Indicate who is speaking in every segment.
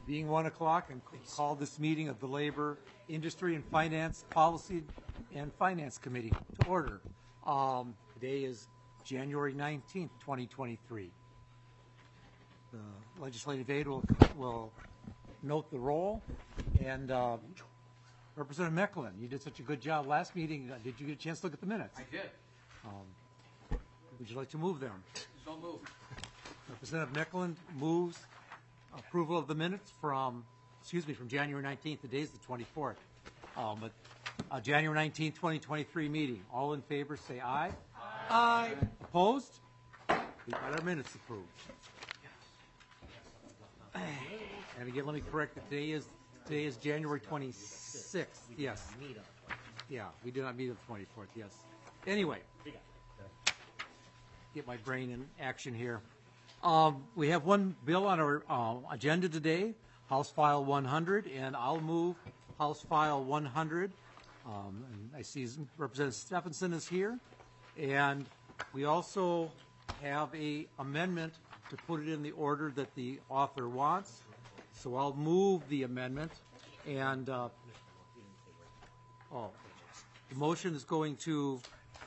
Speaker 1: Being 1 o'clock, and call this meeting of the Labor, Industry, and Finance Policy and Finance Committee to order. Today is January 19th, 2023. The legislative aide will note the roll. And Representative Mecklin, you did such a good job last meeting. Did you get a chance to look at the minutes?
Speaker 2: I did.
Speaker 1: Would you like to move them?
Speaker 2: So moved.
Speaker 1: Representative Mecklin moves approval of the minutes from January 19th. The day is the 24th. January 19th, 2023 meeting. All in favor say aye.
Speaker 2: Aye.
Speaker 1: Opposed? We've got our minutes approved. And again, let me correct that today is January 26th. Yes. Yeah, we do not meet on the 24th. Yes. Anyway, get my brain in action here. We have one bill on our agenda today, House File 100, and I'll move House File 100. And I see Representative Stephenson is here, and we also have a amendment to put it in the order that the author wants. So I'll move the amendment, and the motion is going to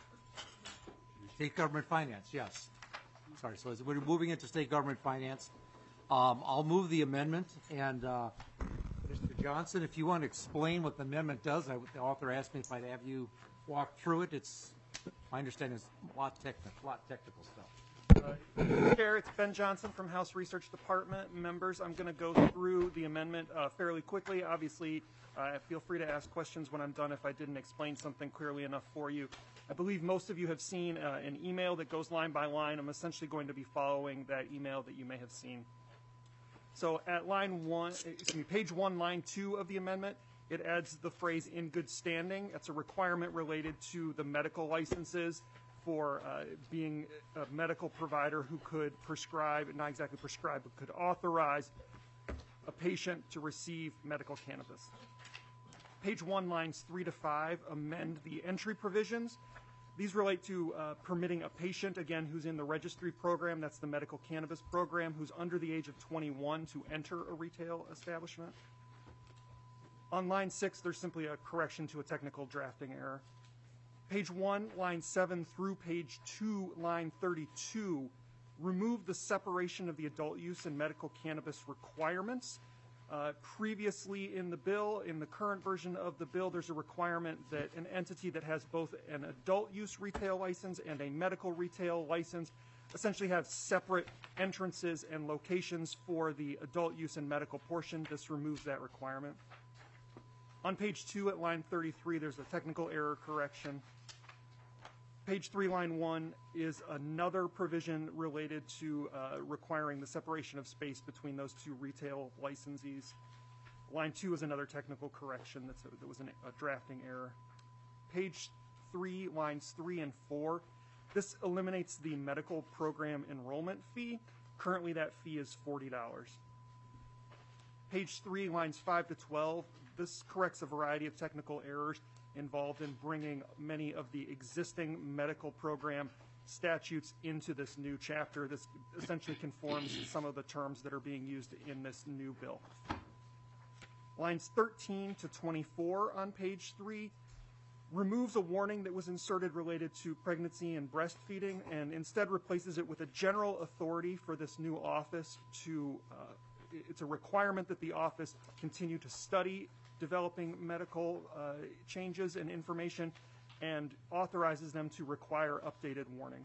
Speaker 1: State Government Finance. Yes. Sorry, so as we're moving into State Government Finance, I'll move the amendment, and Mr. Johnson, if you want to explain what the amendment does, the author asked me if I'd have you walk through it. It's my understanding is a lot technical stuff.
Speaker 3: Chair, it's Ben Johnson from House Research Department. Members, I'm going to go through the amendment fairly quickly. Obviously, feel free to ask questions when I'm done if I didn't explain something clearly enough for you. I believe most of you have seen an email that goes line by line. I'm essentially going to be following that email that you may have seen. So at page 1, line 2 of the amendment, it adds the phrase "in good standing." That's a requirement related to the medical licenses for being a medical provider who could prescribe, not exactly prescribe, but could authorize a patient to receive medical cannabis. Page 1, lines 3 to 5, amend the entry provisions. These relate to permitting a patient, again, who's in the registry program, that's the medical cannabis program, who's under the age of 21 to enter a retail establishment. On line 6, there's simply a correction to a technical drafting error. Page 1, line 7 through page 2, line 32, remove the separation of the adult use and medical cannabis requirements. Previously in the bill, in the current version of the bill, there's a requirement that an entity that has both an adult use retail license and a medical retail license essentially have separate entrances and locations for the adult use and medical portion. This removes that requirement. On page 2 at line 33, there's a technical error correction. Page 3, line 1 is another provision related to requiring the separation of space between those two retail licensees. Line 2 is another technical correction that was a drafting error. Page 3, lines 3 and 4, this eliminates the medical program enrollment fee. Currently that fee is $40. Page 3, lines 5 to 12, this corrects a variety of technical errors involved in bringing many of the existing medical program statutes into this new chapter. This essentially conforms to some of the terms that are being used in this new bill. Lines 13 to 24 on page 3 removes a warning that was inserted related to pregnancy and breastfeeding and instead replaces it with a general authority for this new office to, it's a requirement that the office continue to study developing medical changes and information and authorizes them to require updated warnings.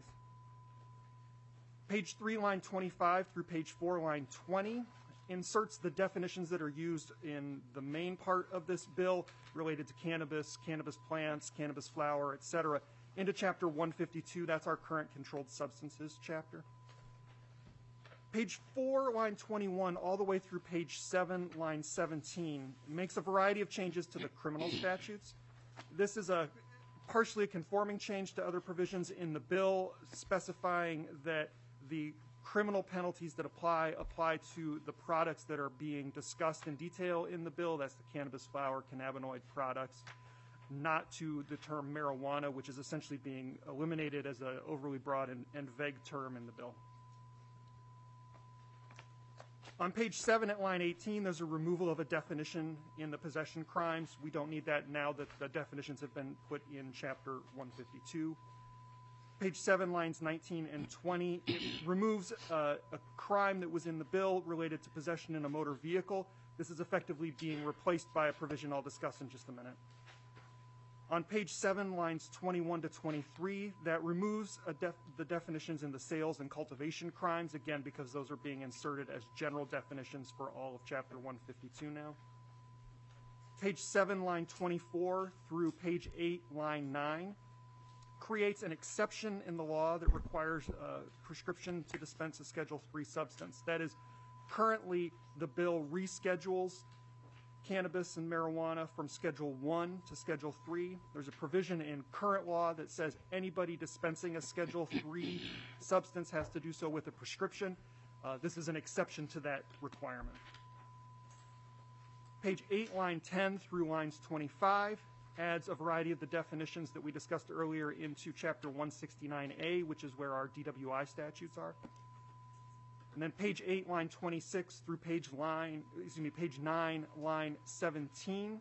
Speaker 3: Page 3, line 25 through page 4, line 20 inserts the definitions that are used in the main part of this bill related to cannabis, cannabis plants, cannabis flower, etc. into chapter 152. That's our current controlled substances chapter. Page 4, line 21, all the way through page 7, line 17, makes a variety of changes to the criminal statutes. This is a partially a conforming change to other provisions in the bill, specifying that the criminal penalties that apply to the products that are being discussed in detail in the bill. That's the cannabis flower, cannabinoid products, not to the term marijuana, which is essentially being eliminated as an overly broad and vague term in the bill. On page 7 at line 18, there's a removal of a definition in the possession crimes. We don't need that now that the definitions have been put in chapter 152. Page 7, lines 19 and 20, it removes a crime that was in the bill related to possession in a motor vehicle. This is effectively being replaced by a provision I'll discuss in just a minute. On page 7, lines 21 to 23, that removes the definitions in the sales and cultivation crimes, again, because those are being inserted as general definitions for all of chapter 152 now. Page 7, line 24 through page 8, line 9, creates an exception in the law that requires prescription to dispense a Schedule III substance. That is, currently the bill reschedules cannabis and marijuana from Schedule I to Schedule III. There's a provision in current law that says anybody dispensing a Schedule III substance has to do so with a prescription. This is an exception to that requirement. Page 8, line 10 through lines 25 adds a variety of the definitions that we discussed earlier into Chapter 169A, which is where our DWI statutes are. And then page 8, line 26 through page 9, line 17.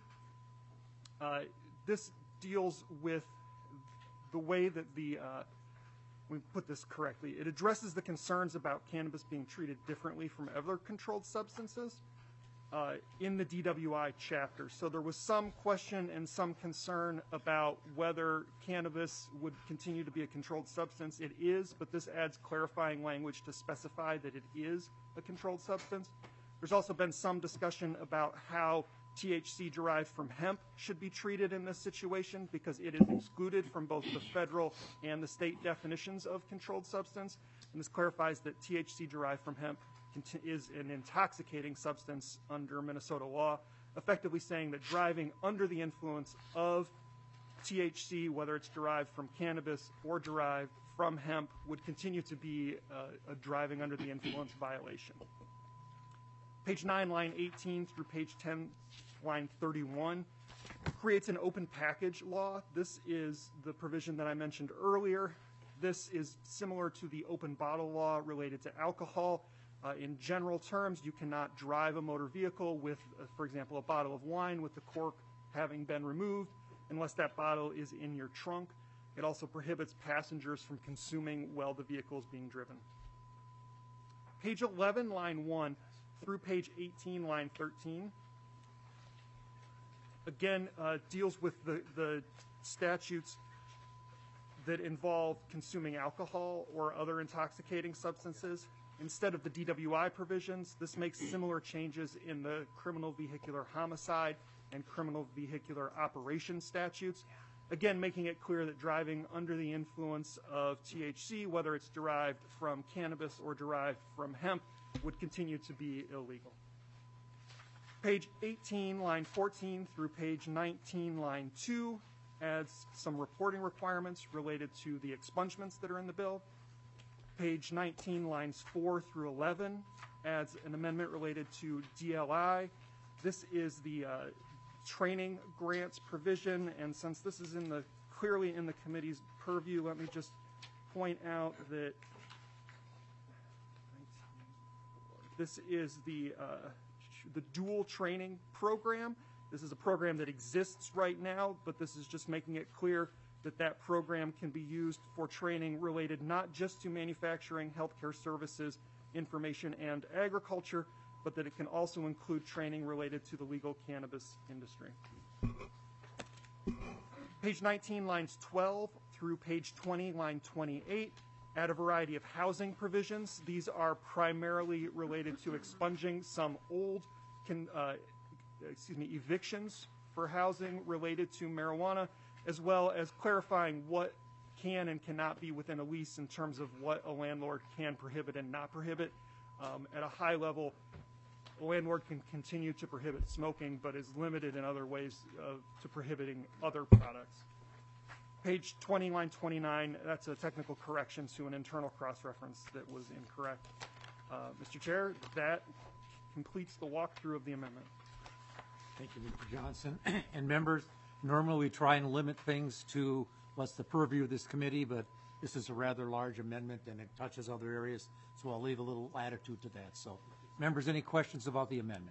Speaker 3: This deals with the way that let me put this correctly. It addresses the concerns about cannabis being treated differently from other controlled substances in the DWI chapter. So there was some question and some concern about whether cannabis would continue to be a controlled substance. It is, but this adds clarifying language to specify that it is a controlled substance. There's also been some discussion about how THC derived from hemp should be treated in this situation because it is excluded from both the federal and the state definitions of controlled substance. And this clarifies that THC derived from hemp is an intoxicating substance under Minnesota law, effectively saying that driving under the influence of THC, whether it's derived from cannabis or derived from hemp, would continue to be a driving under the influence violation. Page 9, line 18 through page 10, line 31 creates an open package law. This is the provision that I mentioned earlier. This is similar to the open bottle law related to alcohol. In general terms, you cannot drive a motor vehicle with, for example, a bottle of wine with the cork having been removed unless that bottle is in your trunk. It also prohibits passengers from consuming while the vehicle is being driven. Page 11, line 1 through page 18, line 13, again, deals with the statutes that involve consuming alcohol or other intoxicating substances. Instead of the DWI provisions, this makes similar changes in the criminal vehicular homicide and criminal vehicular operation statutes. Again, making it clear that driving under the influence of THC, whether it's derived from cannabis or derived from hemp, would continue to be illegal. Page 18, line 14 through page 19, line 2 adds some reporting requirements related to the expungements that are in the bill. Page 19, lines 4 through 11 adds an amendment related to DLI. This is the training grants provision, and since this is clearly in the committee's purview, let me just point out that this is the dual training program. This is a program that exists right now, but this is just making it clear that that program can be used for training related not just to manufacturing, healthcare services, information, and agriculture, but that it can also include training related to the legal cannabis industry. Page 19, lines 12 through page 20, line 28, add a variety of housing provisions. These are primarily related to expunging some old evictions for housing related to marijuana, as well as clarifying what can and cannot be within a lease in terms of what a landlord can prohibit and not prohibit. At a high level, a landlord can continue to prohibit smoking, but is limited in other ways to prohibiting other products. Page 20, line 29, that's a technical correction to an internal cross-reference that was incorrect. Mr. Chair, that completes the walkthrough of the amendment.
Speaker 1: Thank you, Mr. Johnson. And members, normally we try and limit things to what's the purview of this committee, but this is a rather large amendment and it touches other areas, so I'll leave a little latitude to that. So Members, any questions about the amendment?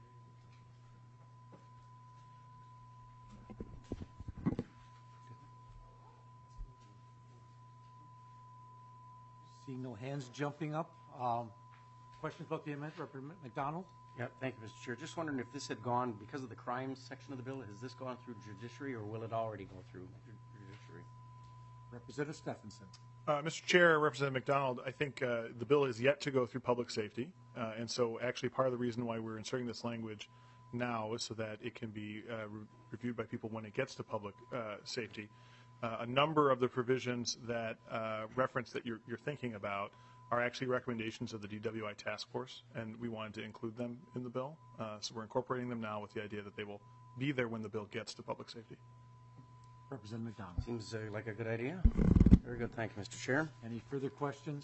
Speaker 1: Seeing no hands jumping up. Questions about the amendment, Representative McDonald?
Speaker 2: Yeah, thank you, Mr. Chair. Just wondering if this had gone, because of the crimes section of the bill, has this gone through judiciary, or will it already go through judiciary?
Speaker 1: Representative Stephenson.
Speaker 4: Mr. Chair, Representative McDonald, I think the bill is yet to go through public safety, and so actually part of the reason why we're inserting this language now is so that it can be reviewed by people when it gets to public safety. A number of the provisions that reference that you're thinking about are actually recommendations of the DWI task force, and we wanted to include them in the bill. So we're incorporating them now with the idea that they will be there when the bill gets to public safety.
Speaker 1: Representative McDonald.
Speaker 2: Seems like a good idea. Very good. Thank you, Mr. Chair.
Speaker 1: Any further questions?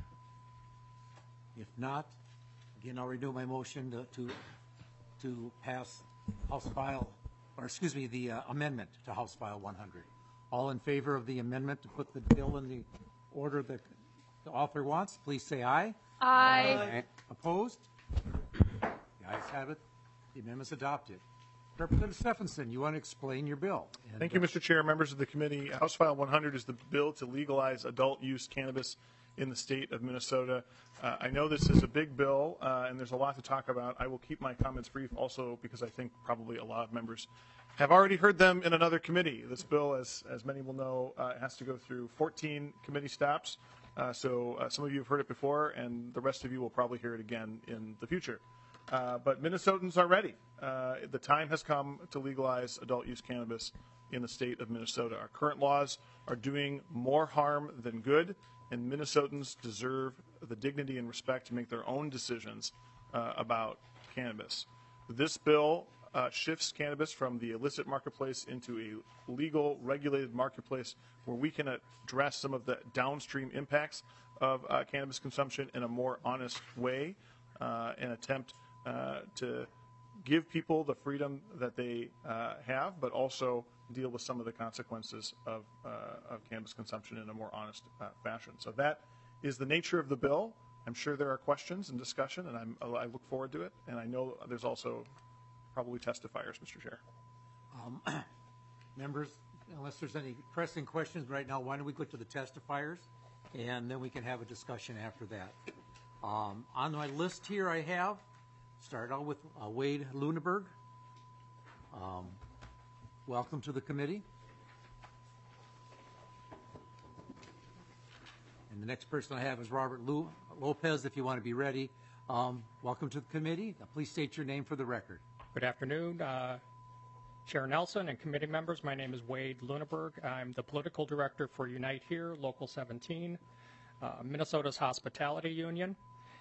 Speaker 1: If not, again, I'll renew my motion to pass House File, or excuse me, the amendment to House File 100. All in favor of the amendment to put the bill in the order that the author wants, please say aye.
Speaker 5: Aye.
Speaker 1: Opposed? The ayes have it. The amendment's adopted. Representative Stephenson, you want to explain your bill? And,
Speaker 4: Thank you, Mr. Chair, members of the committee. House File 100 is the bill to legalize adult use cannabis in the state of Minnesota. I know this is a big bill, and there's a lot to talk about. I will keep my comments brief also because I think probably a lot of members have already heard them in another committee. This bill, as many will know, has to go through 14 committee stops. So some of you have heard it before, and the rest of you will probably hear it again in the future. But Minnesotans are ready. The time has come to legalize adult use cannabis in the state of Minnesota. Our current laws are doing more harm than good, and Minnesotans deserve the dignity and respect to make their own decisions about cannabis. This bill shifts cannabis from the illicit marketplace into a legal, regulated marketplace where we can address some of the downstream impacts of cannabis consumption in a more honest way and attempt to give people the freedom that they have, but also deal with some of the consequences of cannabis consumption in a more honest fashion. So that is the nature of the bill. I'm sure there are questions and discussion, and I look forward to it. And I know there's also probably testifiers, Mr. Chair.
Speaker 1: members, unless there's any pressing questions right now, why don't we go to the testifiers, and then we can have a discussion after that. On my list here I have, start out with Wade Luneberg. Welcome to the committee. And the next person I have is Robert Lopez, if you want to be ready. Welcome to the committee. Now, please state your name for the record.
Speaker 6: Good afternoon, Chair Nelson and committee members. My name is Wade Luneberg. I'm the political director for Unite Here, Local 17, Minnesota's hospitality union.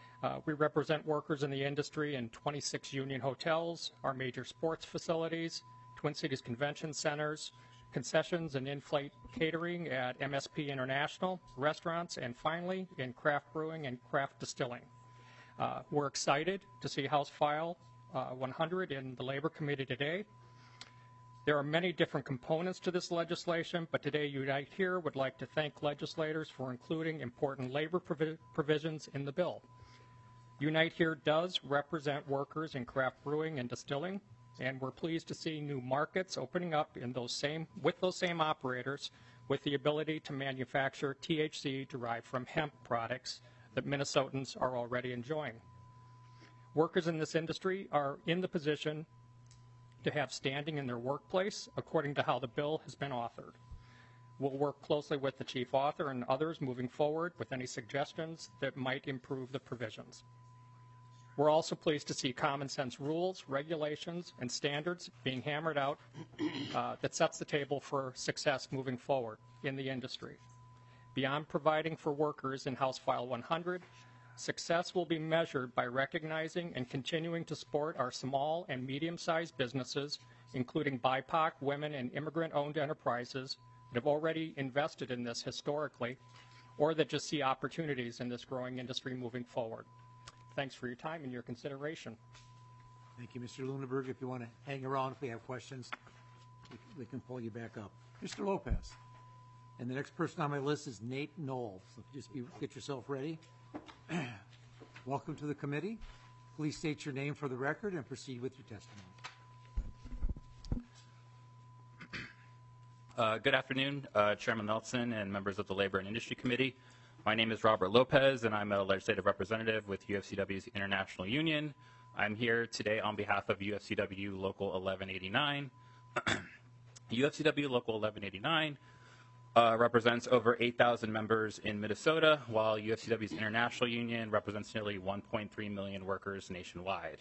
Speaker 6: We represent workers in the industry in 26 union hotels, our major sports facilities, Twin Cities Convention Centers, concessions and in-flight catering at MSP International, restaurants, and finally in craft brewing and craft distilling. We're excited to see House File 100 in the Labor Committee today. There are many different components to this legislation, but today Unite Here would like to thank legislators for including important labor provisions in the bill. Unite Here does represent workers in craft brewing and distilling, and we're pleased to see new markets opening up in those same operators with the ability to manufacture THC derived from hemp products that Minnesotans are already enjoying. Workers in this industry are in the position to have standing in their workplace according to how the bill has been authored. We'll work closely with the chief author and others moving forward with any suggestions that might improve the provisions. We're also pleased to see common sense rules, regulations, and standards being hammered out that sets the table for success moving forward in the industry. Beyond providing for workers in House File 100, success will be measured by recognizing and continuing to support our small and medium-sized businesses, including BIPOC, women, and immigrant-owned enterprises that have already invested in this historically, or that just see opportunities in this growing industry moving forward. Thanks for your time and your consideration.
Speaker 1: Thank you, Mr. Luneberg. If you want to hang around, if we have questions, we can pull you back up. Mr. Lopez. And the next person on my list is Nate Knoll. So just get yourself ready. Welcome to the committee. Please state your name for the record and proceed with your testimony.
Speaker 5: Good afternoon, Chairman Nelson and members of the Labor and Industry Committee. My name is Robert Lopez, and I'm a legislative representative with UFCW's International Union. I'm here today on behalf of UFCW Local 1189. UFCW Local 1189 represents over 8,000 members in Minnesota, while UFCW's International Union represents nearly 1.3 million workers nationwide.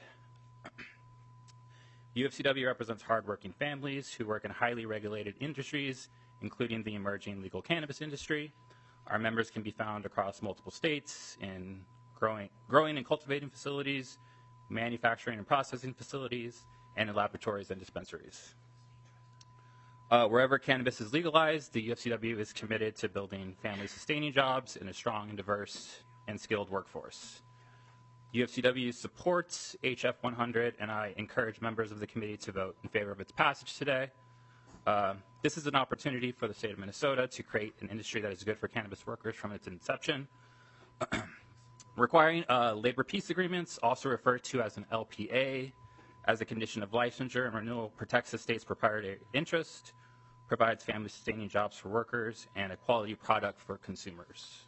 Speaker 5: UFCW represents hardworking families who work in highly regulated industries, including the emerging legal cannabis industry. Our members can be found across multiple states in growing and cultivating facilities, manufacturing and processing facilities, and in laboratories and dispensaries. Wherever cannabis is legalized, the UFCW is committed to building family-sustaining jobs in a strong, diverse, and skilled workforce. UFCW supports HF 100, and I encourage members of the committee to vote in favor of its passage today. This is an opportunity for the state of Minnesota to create an industry that is good for cannabis workers from its inception. Requiring labor peace agreements, also referred to as an LPA, as a condition of licensure and renewal, protects the state's proprietary interest, provides family-sustaining jobs for workers, and a quality product for consumers.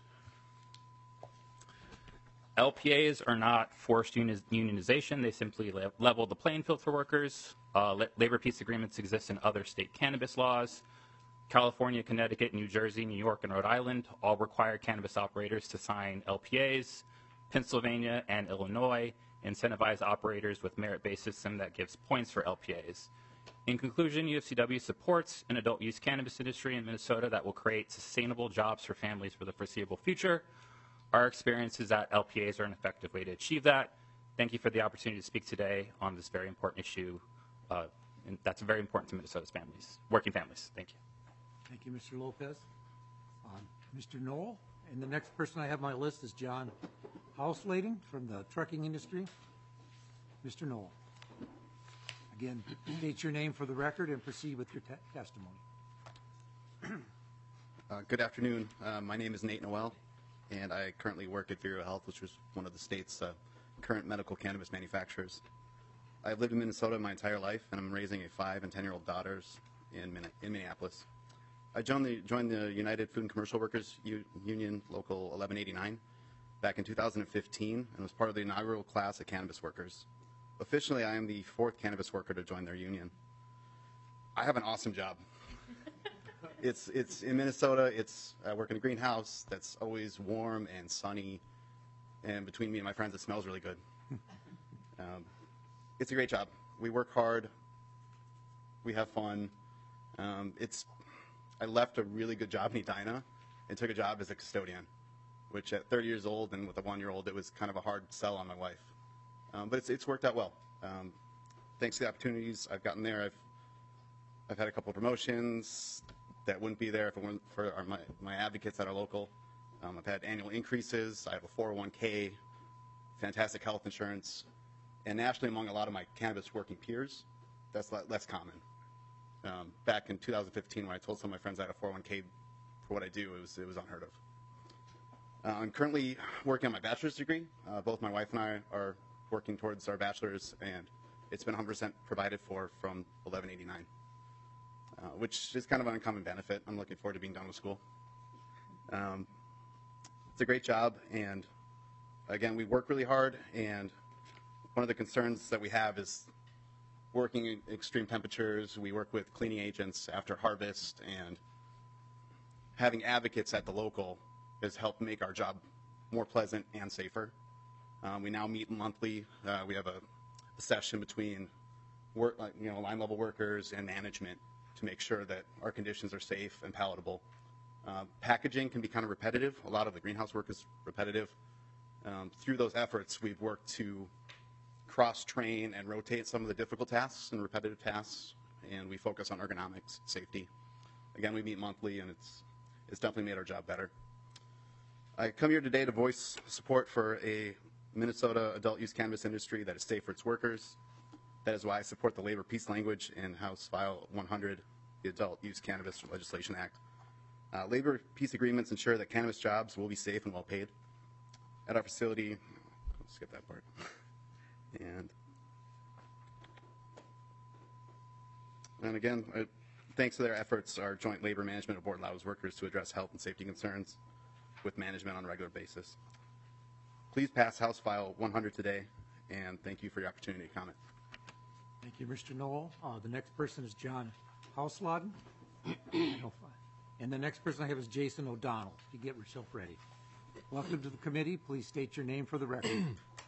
Speaker 5: LPAs are not forced unionization. They simply level the playing field for workers. Labor peace agreements exist in other state cannabis laws. California, Connecticut, New Jersey, New York, and Rhode Island all require cannabis operators to sign LPAs. Pennsylvania and Illinois incentivize operators with merit-based system that gives points for LPAs. In conclusion, UFCW supports an adult use cannabis industry in Minnesota that will create sustainable jobs for families for the foreseeable future. Our experience is that LPAs are an effective way to achieve that. Thank you for the opportunity to speak today on this very important issue, and that's very important to Minnesota's families, working families. Thank you.
Speaker 1: Thank you, Mr. Lopez. Mr. Knoll, and the next person I have on my list is John Hauslading from the trucking industry. Mr. Knoll. Again, state your name for the record and proceed with your testimony.
Speaker 7: Good afternoon. My name is Nate Noel, and I currently work at Vero Health, which is one of the state's current medical cannabis manufacturers. I've lived in Minnesota my entire life, and I'm raising a 5- and 10-year-old daughters in Minneapolis. I joined the United Food and Commercial Workers Union Local 1189 back in 2015 and was part of the inaugural class of cannabis workers. Officially, I am the 4th cannabis worker to join their union. I have an awesome job. It's in Minnesota. I work in a greenhouse that's always warm and sunny, and between me and my friends, it smells really good. It's a great job. We work hard. We have fun. I left a really good job in Edina and took a job as a custodian, which at 30 years old and with a 1-year-old, it was kind of a hard sell on my wife. But it's worked out well. Thanks to the opportunities I've gotten there, I've had a couple of promotions that wouldn't be there if it weren't for my advocates that are local. I've had annual increases. I have a 401k, fantastic health insurance, and nationally among a lot of my cannabis working peers, that's less common. Back in 2015, when I told some of my friends I had a 401k for what I do, it was unheard of. I'm currently working on my bachelor's degree. Both my wife and I are working towards our bachelor's, and it's been 100% provided for from 1189, which is kind of an uncommon benefit. I'm looking forward to being done with school. It's a great job, and again, we work really hard, and one of the concerns that we have is working in extreme temperatures. We work with cleaning agents after harvest, and having advocates at the local has helped make our job more pleasant and safer. We now meet monthly. We have a session between line level workers and management to make sure that our conditions are safe and palatable. Packaging can be kind of repetitive. A lot of the greenhouse work is repetitive. Through those efforts, we've worked to cross-train and rotate some of the difficult tasks and repetitive tasks, and we focus on ergonomics, safety. Again, we meet monthly, and it's definitely made our job better. I come here today to voice support for a Minnesota adult use cannabis industry that is safe for its workers. That is why I support the labor peace language in House File 100, the Adult Use Cannabis Legislation Act. Labor peace agreements ensure that cannabis jobs will be safe and well paid. At our facility, let's skip that part. And again, thanks to their efforts, our joint labor management board allows workers to address health and safety concerns with management on a regular basis. Please pass House File 100 today, and thank you for your opportunity to comment.
Speaker 1: Thank you, Mr. Knoll. The next person is John Hausladen. And the next person I have is Jason O'Donnell. If you get yourself ready. Welcome to the committee. Please state your name for the record.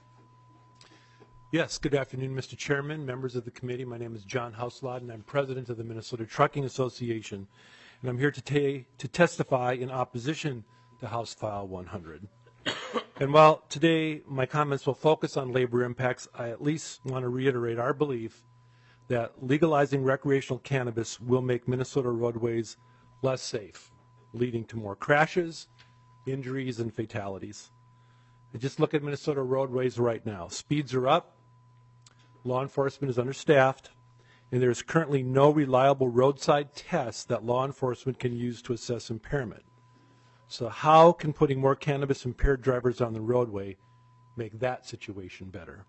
Speaker 8: Yes, good afternoon, Mr. Chairman, members of the committee. My name is John Hausladen. I'm president of the Minnesota Trucking Association, and I'm here today to testify in opposition to House File 100. And while today my comments will focus on labor impacts, I at least want to reiterate our belief that legalizing recreational cannabis will make Minnesota roadways less safe, leading to more crashes, injuries, and fatalities. Just look at Minnesota roadways right now. Speeds are up, law enforcement is understaffed, and there is currently no reliable roadside test that law enforcement can use to assess impairment. So how can putting more cannabis impaired drivers on the roadway make that situation better?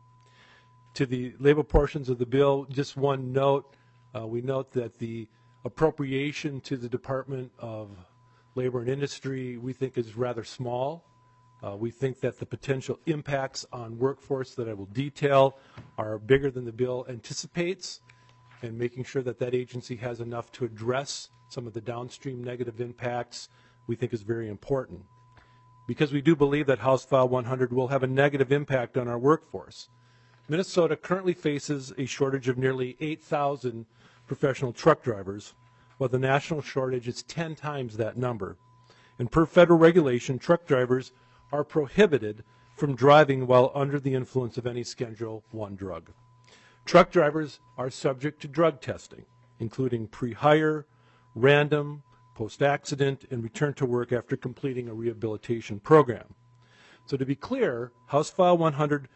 Speaker 8: To the labor portions of the bill, just one note. We note that the appropriation to the Department of Labor and Industry we think is rather small. We think that the potential impacts on workforce that I will detail are bigger than the bill anticipates, and making sure that that agency has enough to address some of the downstream negative impacts we think is very important. Because we do believe that House File 100 will have a negative impact on our workforce. Minnesota currently faces a shortage of nearly 8,000 professional truck drivers, while the national shortage is 10 times that number. And per federal regulation, truck drivers are prohibited from driving while under the influence of any Schedule I drug. Truck drivers are subject to drug testing, including pre-hire, random, post-accident, and return to work after completing a rehabilitation program. So to be clear, House File 100,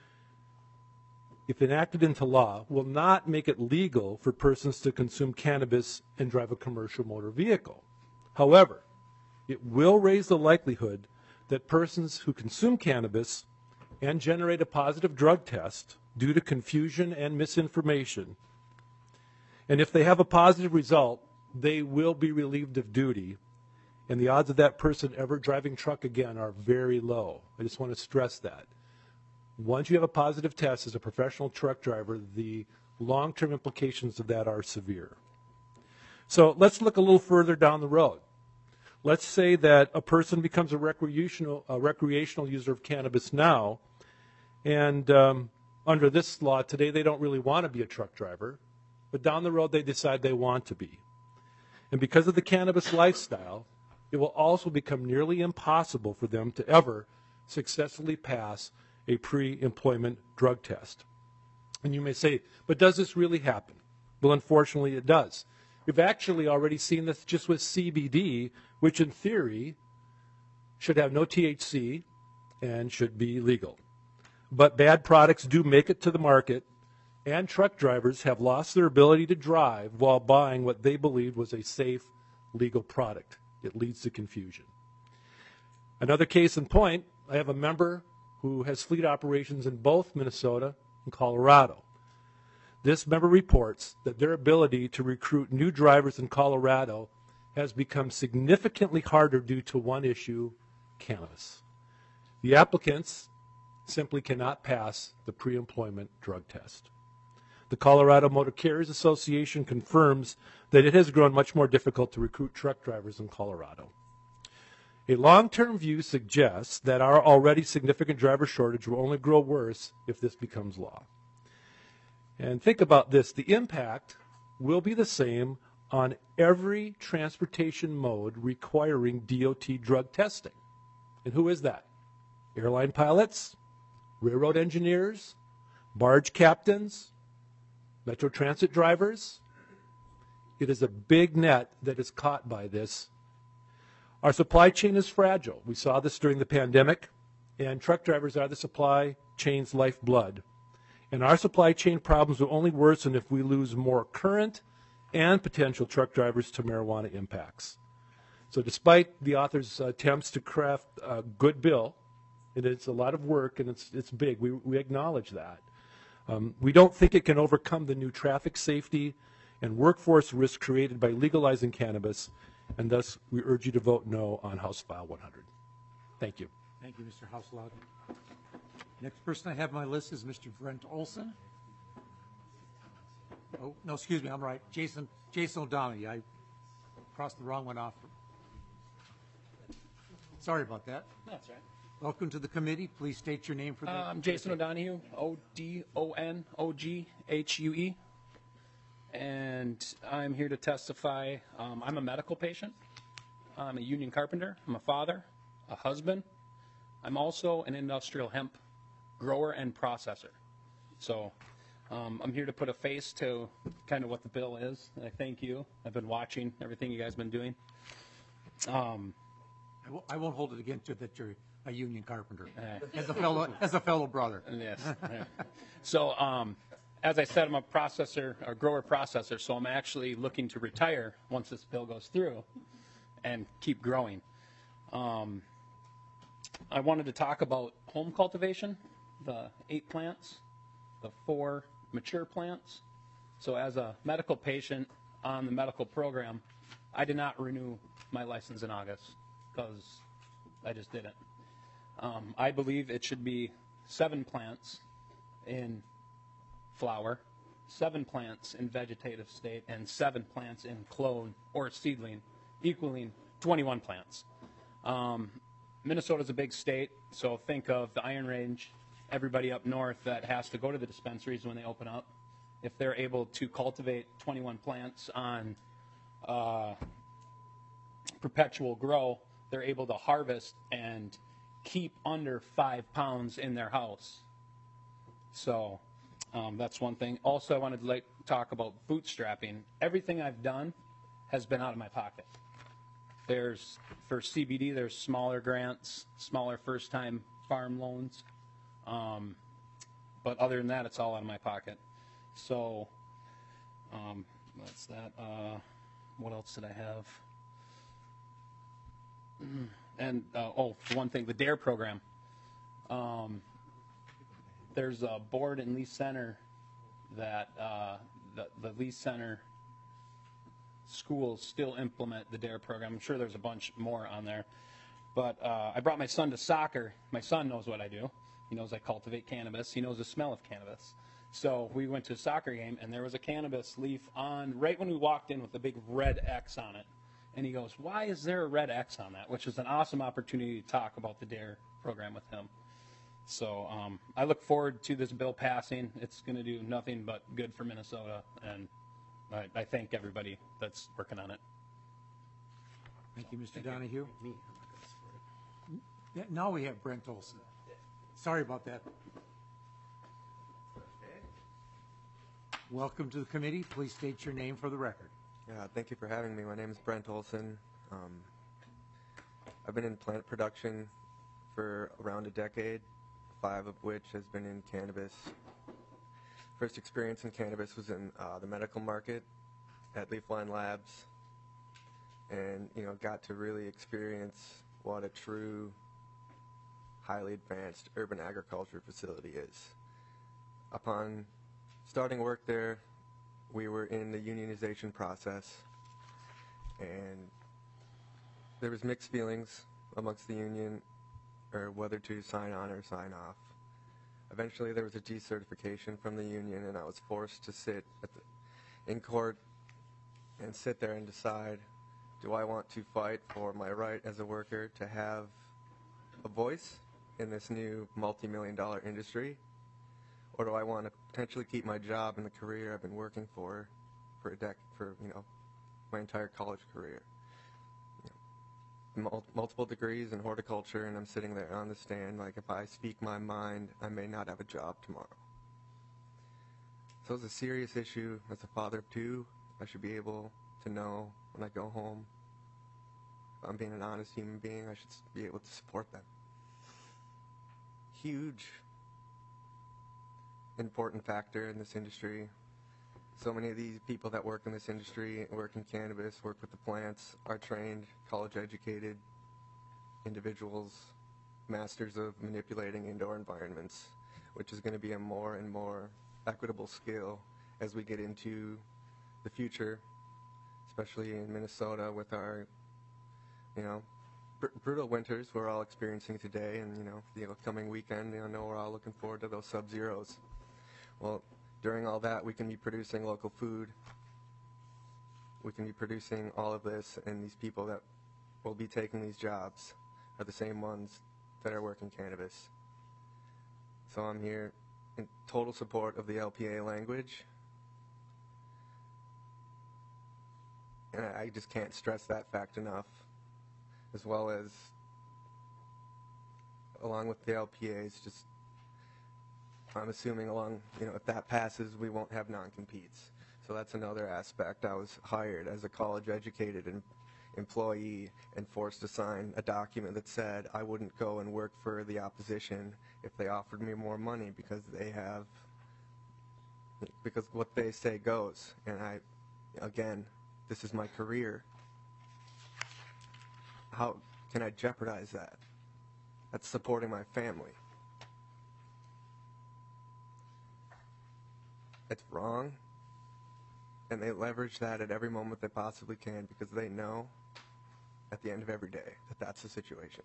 Speaker 8: if enacted into law, will not make it legal for persons to consume cannabis and drive a commercial motor vehicle. However, it will raise the likelihood that persons who consume cannabis and generate a positive drug test due to confusion and misinformation, and if they have a positive result, they will be relieved of duty, and the odds of that person ever driving truck again are very low. I just want to stress that. Once you have a positive test as a professional truck driver, the long-term implications of that are severe. So let's look a little further down the road. Let's say that a person becomes a recreational user of cannabis now, and under this law today they don't really want to be a truck driver, but down the road they decide they want to be. And because of the cannabis lifestyle, it will also become nearly impossible for them to ever successfully pass a pre-employment drug test. And you may say, but does this really happen? Well, unfortunately it does. We've actually already seen this just with CBD, which in theory should have no THC and should be legal. But bad products do make it to the market, and truck drivers have lost their ability to drive while buying what they believed was a safe, legal product. It leads to confusion. Another case in point, I have a member who has fleet operations in both Minnesota and Colorado. This member reports that their ability to recruit new drivers in Colorado has become significantly harder due to one issue, cannabis. The applicants simply cannot pass the pre-employment drug test. The Colorado Motor Carriers Association confirms that it has grown much more difficult to recruit truck drivers in Colorado. A long-term view suggests that our already significant driver shortage will only grow worse if this becomes law. And think about this, the impact will be the same on every transportation mode requiring DOT drug testing. And who is that? Airline pilots, railroad engineers, barge captains, Metro Transit drivers. It is a big net that is caught by this. Our supply chain is fragile. We saw this during the pandemic, and truck drivers are the supply chain's lifeblood. And our supply chain problems will only worsen if we lose more current and potential truck drivers to marijuana impacts. So despite the author's attempts to craft a good bill, and it's a lot of work and it's big, we acknowledge that. We don't think it can overcome the new traffic safety and workforce risk created by legalizing cannabis, and thus we urge you to vote no on House File 100. Thank you.
Speaker 1: Thank you, Mr. Houseloud. Next person I have on my list is Mr. Brent Olson. Oh, no, excuse me, I'm right. Jason O'Donoghue. I crossed the wrong one off. Sorry about that.
Speaker 9: That's right.
Speaker 1: Welcome to the committee. Please state your name for the...
Speaker 9: I'm Jason O'Donoghue, O'Donoghue, and I'm here to testify. I'm a medical patient. I'm a union carpenter. I'm a father, a husband. I'm also an industrial hemp grower and processor. So I'm here to put a face to kind of what the bill is. And I thank you. I've been watching everything you guys have been doing.
Speaker 1: I won't hold it against you that you're a union carpenter, as a fellow brother.
Speaker 9: Yes. Yeah. So, as I said, I'm a processor, a grower processor. So I'm actually looking to retire once this bill goes through, and keep growing. I wanted to talk about home cultivation, the 8 plants, the 4 mature plants. So as a medical patient on the medical program, I did not renew my license in August because I just didn't. I believe it should be 7 plants in flower, 7 plants in vegetative state, and 7 plants in clone or seedling, equaling 21 plants. Minnesota's a big state, so think of the Iron Range, everybody up north that has to go to the dispensaries when they open up. If they're able to cultivate 21 plants on perpetual grow, they're able to harvest and keep under 5 pounds in their house. So that's one thing. Also, I wanted to talk about bootstrapping. Everything I've done has been out of my pocket. There's, for CBD, there's smaller grants, smaller first-time farm loans. But other than that, it's all out of my pocket. So that's that. What else did I have? And, one thing, the DARE program. There's a board in Lee Center that the Lee Center schools still implement the DARE program. I'm sure there's a bunch more on there. But I brought my son to soccer. My son knows what I do. He knows I cultivate cannabis. He knows the smell of cannabis. So we went to a soccer game, and there was a cannabis leaf on right when we walked in with a big red X on it. And he goes, "Why is there a red X on that?" Which is an awesome opportunity to talk about the DARE program with him. So I look forward to this bill passing. It's going to do nothing but good for Minnesota, and I thank everybody that's working on it.
Speaker 1: Thank you, Mr. Donahue. Yeah, now we have Brent Olson. Sorry about that. Welcome to the committee. Please state your name for the record.
Speaker 10: Thank you for having me. My name is Brent Olson. I've been in plant production for around a decade, 5 of which has been in cannabis. First experience in cannabis was in the medical market at Leafline Labs, and got to really experience what a true highly advanced urban agriculture facility is. Upon starting work there, we were in the unionization process, and there was mixed feelings amongst the union or whether to sign on or sign off. Eventually there was a decertification from the union, and I was forced to sit in court and sit there and decide, do I want to fight for my right as a worker to have a voice in this new multi-million-dollar industry, or do I want to potentially keep my job and the career I've been working for my entire college career? Multiple degrees in horticulture, and I'm sitting there on the stand like, if I speak my mind, I may not have a job tomorrow. So it's a serious issue. As a father of 2, I should be able to know when I go home, if I'm being an honest human being, I should be able to support them. Huge important factor in this industry. So many of these people that work in this industry, work in cannabis, work with the plants, are trained, college-educated individuals, masters of manipulating indoor environments, which is going to be a more and more equitable scale as we get into the future, especially in Minnesota with our, brutal winters we're all experiencing today, and the upcoming weekend. I know we're all looking forward to those sub-zeros. Well, during all that, we can be producing local food. We can be producing all of this, and these people that will be taking these jobs are the same ones that are working cannabis. So I'm here in total support of the LPA language. And I just can't stress that fact enough, as well as, along with the LPAs, just, I'm assuming if that passes, we won't have non-competes. So that's another aspect. I was hired as a college-educated employee and forced to sign a document that said I wouldn't go and work for the opposition if they offered me more money because what they say goes. And again, this is my career. How can I jeopardize that? That's supporting my family. It's wrong. And they leverage that at every moment they possibly can because they know at the end of every day that that's the situation.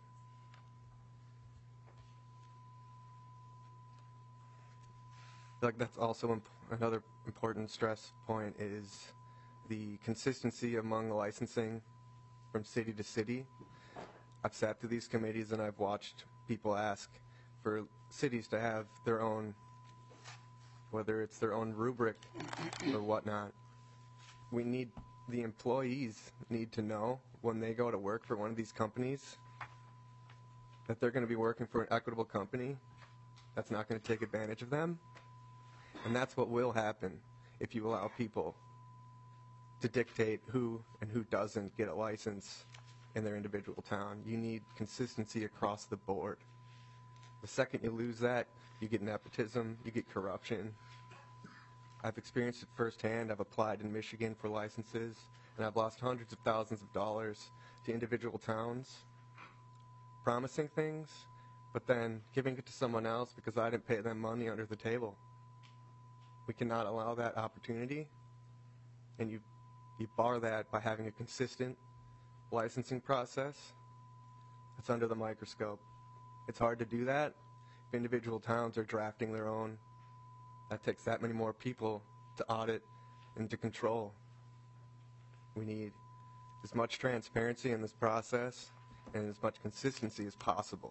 Speaker 10: Like, that's also another important stress point is the consistency among the licensing from city to city. I've sat through these committees and I've watched people ask for cities to have their own, whether it's their own rubric or whatnot. The employees need to know when they go to work for one of these companies that they're going to be working for an equitable company that's not going to take advantage of them. And that's what will happen if you allow people to dictate who and who doesn't get a license in their individual town. You need consistency across the board. The second you lose that, you get nepotism, you get corruption. I've experienced it firsthand. I've applied in Michigan for licenses, and I've lost hundreds of thousands of dollars to individual towns promising things, but then giving it to someone else because I didn't pay them money under the table. We cannot allow that opportunity, and you bar that by having a consistent licensing process that's under the microscope. It's hard to do that if individual towns are drafting their own. That takes that many more people to audit and to control. We need as much transparency in this process and as much consistency as possible.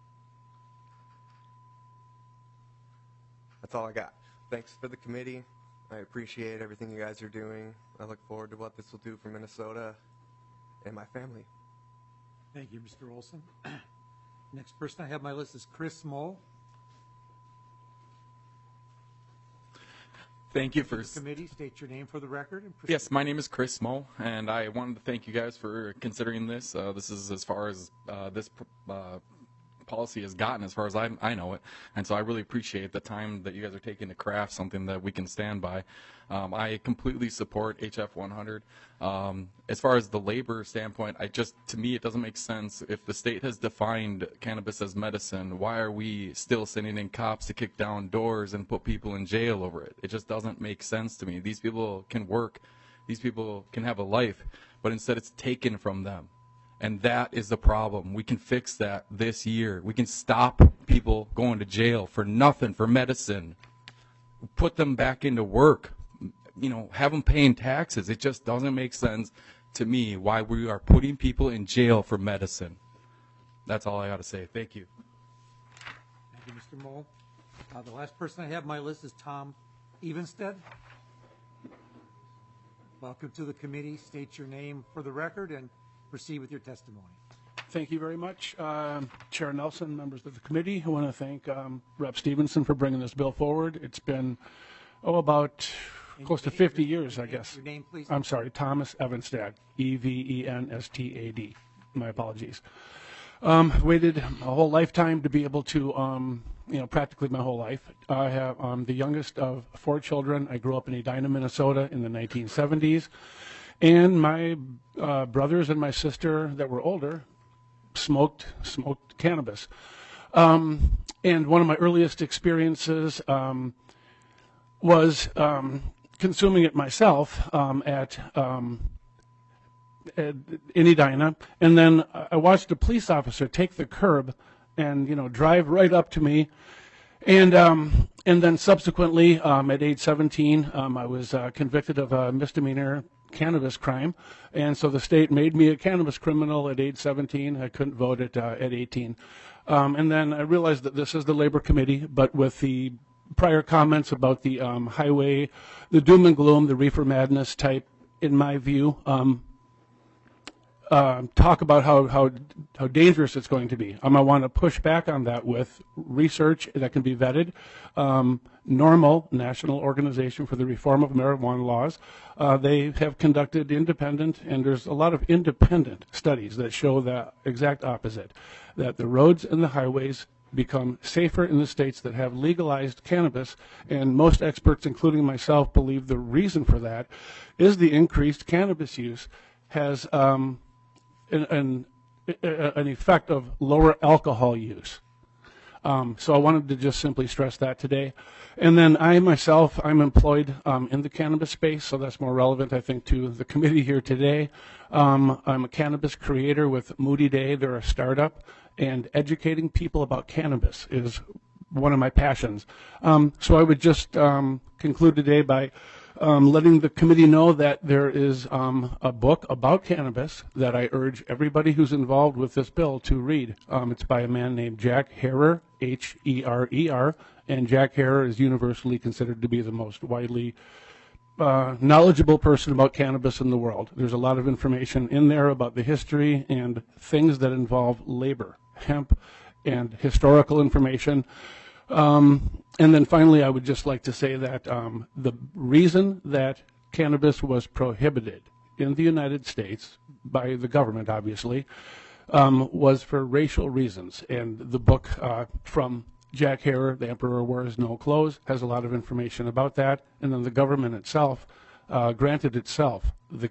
Speaker 10: That's all I got. Thanks for the committee. I appreciate everything you guys are doing. I look forward to what this will do for Minnesota and my family.
Speaker 1: Thank you, Mr. Olson. Next person I have on my list is Chris Moe.
Speaker 11: Thank you for
Speaker 1: committee. State your name for the record. And proceed.
Speaker 11: Yes, my name is Chris Moe, and I wanted to thank you guys for considering this. This is as far as this policy has gotten, as far as I know it, and so I really appreciate the time that you guys are taking to craft something that we can stand by. I completely support HF 100. As far as the labor standpoint, to me, it doesn't make sense. If the state has defined cannabis as medicine, why are we still sending in cops to kick down doors and put people in jail over it? It just doesn't make sense to me. These people can work. These people can have a life, but instead it's taken from them. And that is the problem. We can fix that this year. We can stop people going to jail for nothing, for medicine. Put them back into work. Have them paying taxes. It just doesn't make sense to me why we are putting people in jail for medicine. That's all I got to say. Thank you.
Speaker 1: Thank you, Mr. Moe. The last person I have on my list is Tom Evenstead. Welcome to the committee. State your name for the record and proceed with your testimony.
Speaker 12: Thank you very much. Chair Nelson, members of the committee, I want to thank Rep. Stevenson for bringing this bill forward. It's been, about close to 50 years, I guess.
Speaker 1: Your name, please.
Speaker 12: I'm sorry, Thomas Evenstad, Evenstad. My apologies. Waited a whole lifetime to be able to, practically my whole life. I'm the youngest of 4 children. I grew up in Edina, Minnesota in the 1970s. And my brothers and my sister that were older smoked cannabis. And one of my earliest experiences, was consuming it myself at Edina, and then I watched a police officer take the curb and drive right up to me, and then subsequently at age 17 I was convicted of a misdemeanor cannabis crime, and so the state made me a cannabis criminal at age 17. I couldn't vote at 18, and then I realized that this is the Labor Committee, but with the prior comments about the highway, the doom and gloom, the reefer madness type, in my view, talk about how dangerous it's going to be. I want to push back on that with research that can be vetted. NORML, National Organization for the Reform of Marijuana Laws, they have conducted independent, and there's a lot of independent studies that show the exact opposite, that the roads and the highways become safer in the states that have legalized cannabis, and most experts, including myself, believe the reason for that is the increased cannabis use has an effect of lower alcohol use. So I wanted to just simply stress that today. And then I myself, I'm employed in the cannabis space, so that's more relevant, I think, to the committee here today. I'm a cannabis creator with Moody Day. They're a startup, and educating people about cannabis is one of my passions. So I would just conclude today by letting the committee know that there is a book about cannabis that I urge everybody who's involved with this bill to read. It's by a man named Jack Herer, Herer, and Jack Herer is universally considered to be the most widely knowledgeable person about cannabis in the world. There's a lot of information in there about the history and things that involve labor, hemp, and historical information. And then finally, I would just like to say that the reason that cannabis was prohibited in the United States by the government, obviously, was for racial reasons. And the book from Jack Herer, The Emperor Wears No Clothes, has a lot of information about that. And then the government itself granted itself the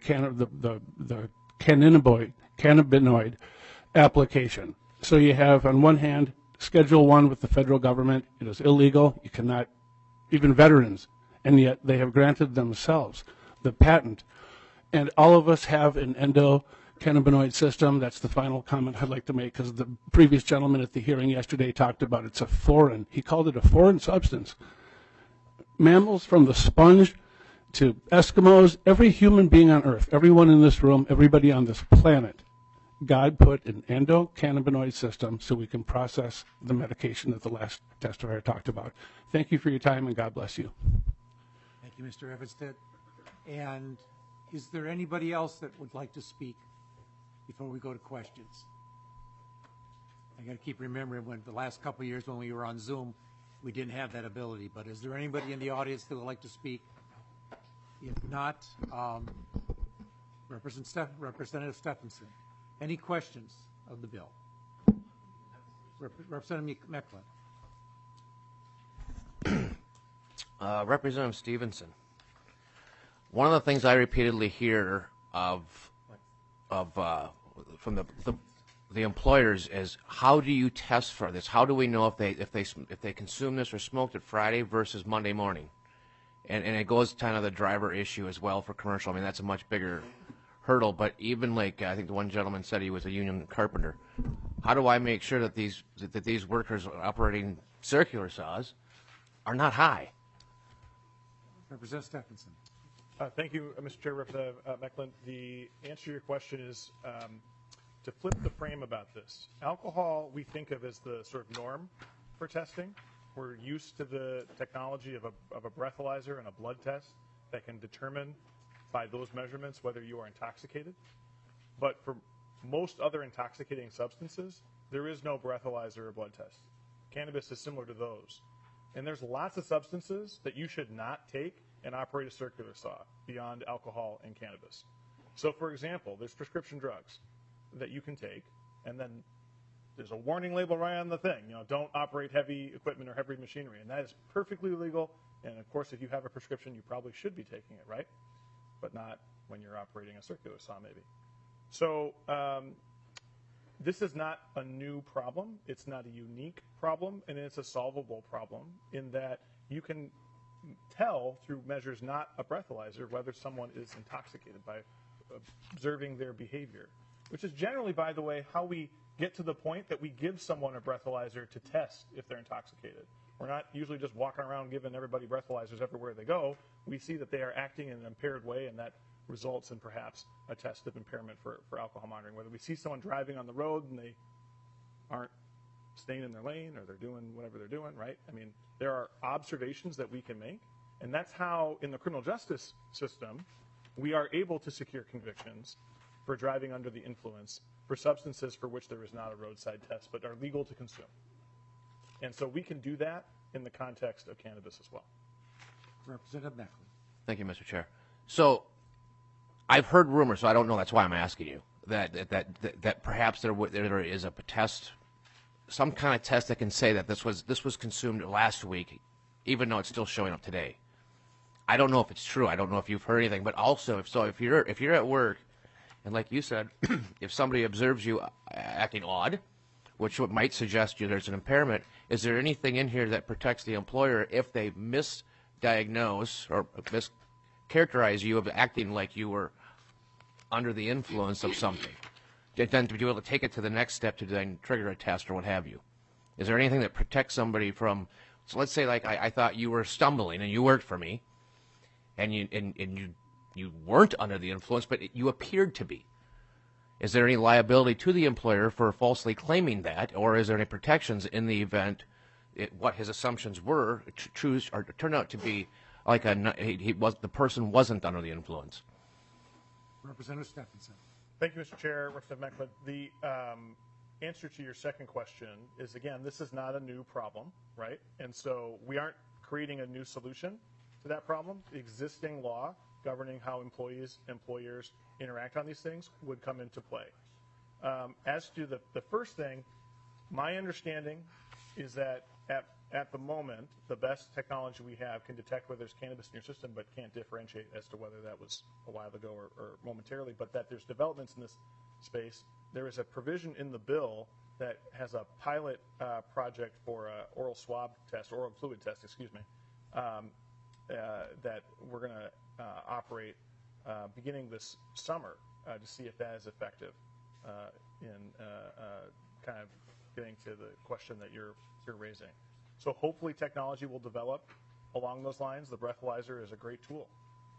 Speaker 12: cannabinoid application. So you have, on one hand, Schedule 1 with the federal government. It is illegal. You cannot, even veterans, and yet they have granted themselves the patent. And all of us have an endocannabinoid system. That's the final comment I'd like to make, because the previous gentleman at the hearing yesterday talked about it's a foreign. He called it a foreign substance. Mammals, from the sponge to Eskimos, every human being on Earth, everyone in this room, everybody on this planet, God put an endocannabinoid system so we can process the medication that the last testifier talked about. Thank you for your time, and God bless you.
Speaker 1: Thank you, Mr. Evanstead. And is there anybody else that would like to speak before we go to questions? I got to keep remembering when the last couple of years when we were on Zoom, we didn't have that ability. But is there anybody in the audience that would like to speak? If not, Representative Stephenson. Any questions of the bill? Representative Mecklen.
Speaker 13: Representative Stevenson, one of the things I repeatedly hear from the employers is, how do you test for this? How do we know if they consume this or smoked it Friday versus Monday morning? And it goes kind of the driver issue as well for commercial. I mean, that's a much bigger hurdle, but even like I think the one gentleman said he was a union carpenter. How do I make sure that these workers operating circular saws are not high?
Speaker 1: Representative Stephenson.
Speaker 4: Thank you, Mr. Chair, Representative Mecklen. The answer to your question is to flip the frame about this. Alcohol we think of as the sort of norm for testing. We're used to the technology of a breathalyzer and a blood test that can determine by those measurements whether you are intoxicated. But for most other intoxicating substances, there is no breathalyzer or blood test. Cannabis is similar to those. And there's lots of substances that you should not take and operate a circular saw beyond alcohol and cannabis. So for example, there's prescription drugs that you can take, and then there's a warning label right on the thing, don't operate heavy equipment or heavy machinery, and that is perfectly legal. And of course, if you have a prescription, you probably should be taking it, right? But not when you're operating a circular saw, maybe. So this is not a new problem. It's not a unique problem, and it's a solvable problem in that you can tell through measures not a breathalyzer whether someone is intoxicated by observing their behavior, which is generally, by the way, how we get to the point that we give someone a breathalyzer to test if they're intoxicated. We're not usually just walking around giving everybody breathalyzers everywhere they go. We see that they are acting in an impaired way, and that results in perhaps a test of impairment for alcohol monitoring. Whether we see someone driving on the road and they aren't staying in their lane or they're doing whatever they're doing, right? I mean, there are observations that we can make, and that's how, in the criminal justice system, we are able to secure convictions for driving under the influence for substances for which there is not a roadside test but are legal to consume. And so we can do that in the context of cannabis as well.
Speaker 1: Representative Necklin.
Speaker 13: Thank you, Mr. Chair. So I've heard rumors, so I don't know, that's why I'm asking you, that perhaps there is a test, some kind of test that can say that this was consumed last week, even though it's still showing up today. I don't know if it's true. I don't know if you've heard anything, but also if you're at work, and like you said, if somebody observes you acting odd, which might suggest you there's an impairment, is there anything in here that protects the employer if they misdiagnose or mischaracterize you of acting like you were under the influence of something? Then to be able to take it to the next step to then trigger a test or what have you. Is there anything that protects somebody from, so let's say like I thought you were stumbling and you worked for me, and you weren't under the influence, but you appeared to be. Is there any liability to the employer for falsely claiming that, or is there any protections in the event what his assumptions were turned out to be like the person wasn't under the influence?
Speaker 1: Representative Stephenson.
Speaker 4: Thank you, Mr. Chair. Representative Meckler. The answer to your second question is, again, this is not a new problem, right? And so we aren't creating a new solution to that problem. The existing law governing how employers interact on these things would come into play. As to the first thing, my understanding is that at the moment, the best technology we have can detect whether there's cannabis in your system, but can't differentiate as to whether that was a while ago or momentarily, but that there's developments in this space. There is a provision in the bill that has a pilot project for oral swab test, oral fluid test, excuse me, that we're going to operate beginning this summer to see if that is effective in kind of getting to the question that you're raising. So hopefully technology will develop along those lines. The breathalyzer is a great tool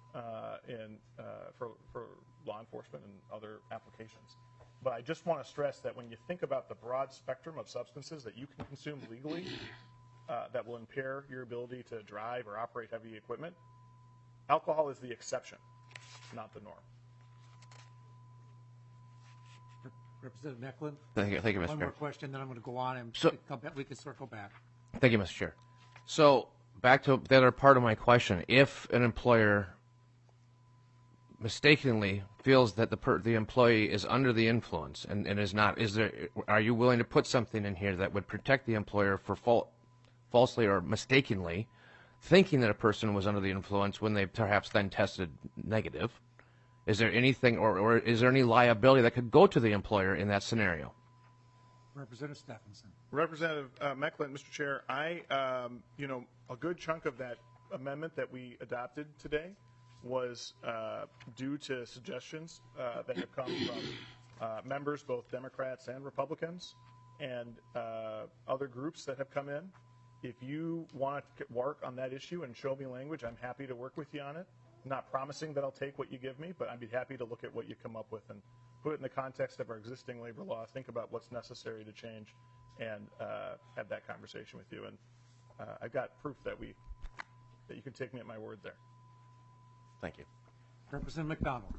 Speaker 4: for law enforcement and other applications. But I just want to stress that when you think about the broad spectrum of substances that you can consume legally that will impair your ability to drive or operate heavy equipment, alcohol is the exception, not the norm.
Speaker 1: Representative Necklin.
Speaker 13: Thank you, Mr. Chair.
Speaker 1: One more question, then I'm going to go on and we can circle back.
Speaker 13: Thank you, Mr. Chair. So back to the other part of my question. If an employer mistakenly feels that the employee is under the influence and is not, are you willing to put something in here that would protect the employer for falsely or mistakenly thinking that a person was under the influence when they perhaps then tested negative? Is there anything, or is there any liability that could go to the employer in that scenario?
Speaker 1: Representative Stephenson.
Speaker 4: Representative Meckler, Mr. Chair, a good chunk of that amendment that we adopted today was due to suggestions that have come from members, both Democrats and Republicans, and other groups that have come in. If you want to work on that issue and show me language, I'm happy to work with you on it. I'm not promising that I'll take what you give me, but I'd be happy to look at what you come up with and put it in the context of our existing labor law, think about what's necessary to change, and have that conversation with you. And I've got proof that you can take me at my word there.
Speaker 13: Thank you.
Speaker 1: Representative McDonald.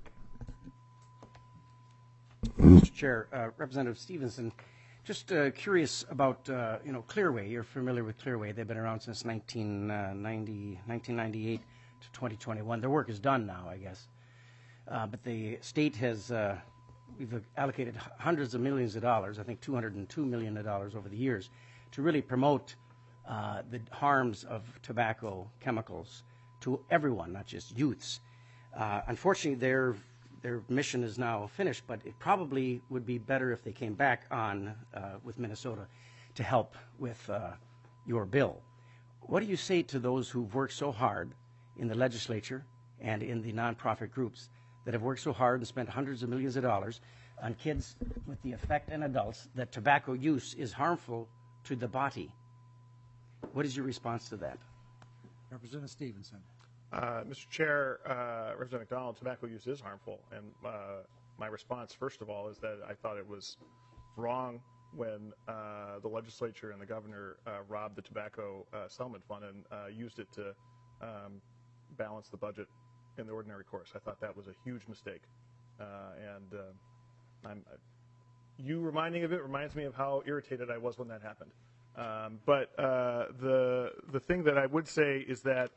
Speaker 2: Mr. Chair, Representative Stevenson, just curious about Clearway. You're familiar with Clearway. They've been around since 1998 to 2021. Their work is done now, I guess. But the state has, we've allocated hundreds of millions of dollars, I think $202 million over the years, to really promote the harms of tobacco chemicals to everyone, not just youths. Unfortunately, their mission is now finished, but it probably would be better if they came back on with Minnesota to help with your bill. what do you say to those who've worked so hard in the legislature and in the nonprofit groups that have worked so hard and spent hundreds of millions of dollars on kids with the effect and adults that tobacco use is harmful to the body? What is your response to that?
Speaker 1: Representative Stevenson.
Speaker 4: Mr. Chair, Representative McDonald, tobacco use is harmful, and my response, first of all, is that I thought it was wrong when the legislature and the governor robbed the tobacco settlement fund and used it to balance the budget in the ordinary course. I thought that was a huge mistake, you reminding of it reminds me of how irritated I was when that happened. But the thing that I would say is that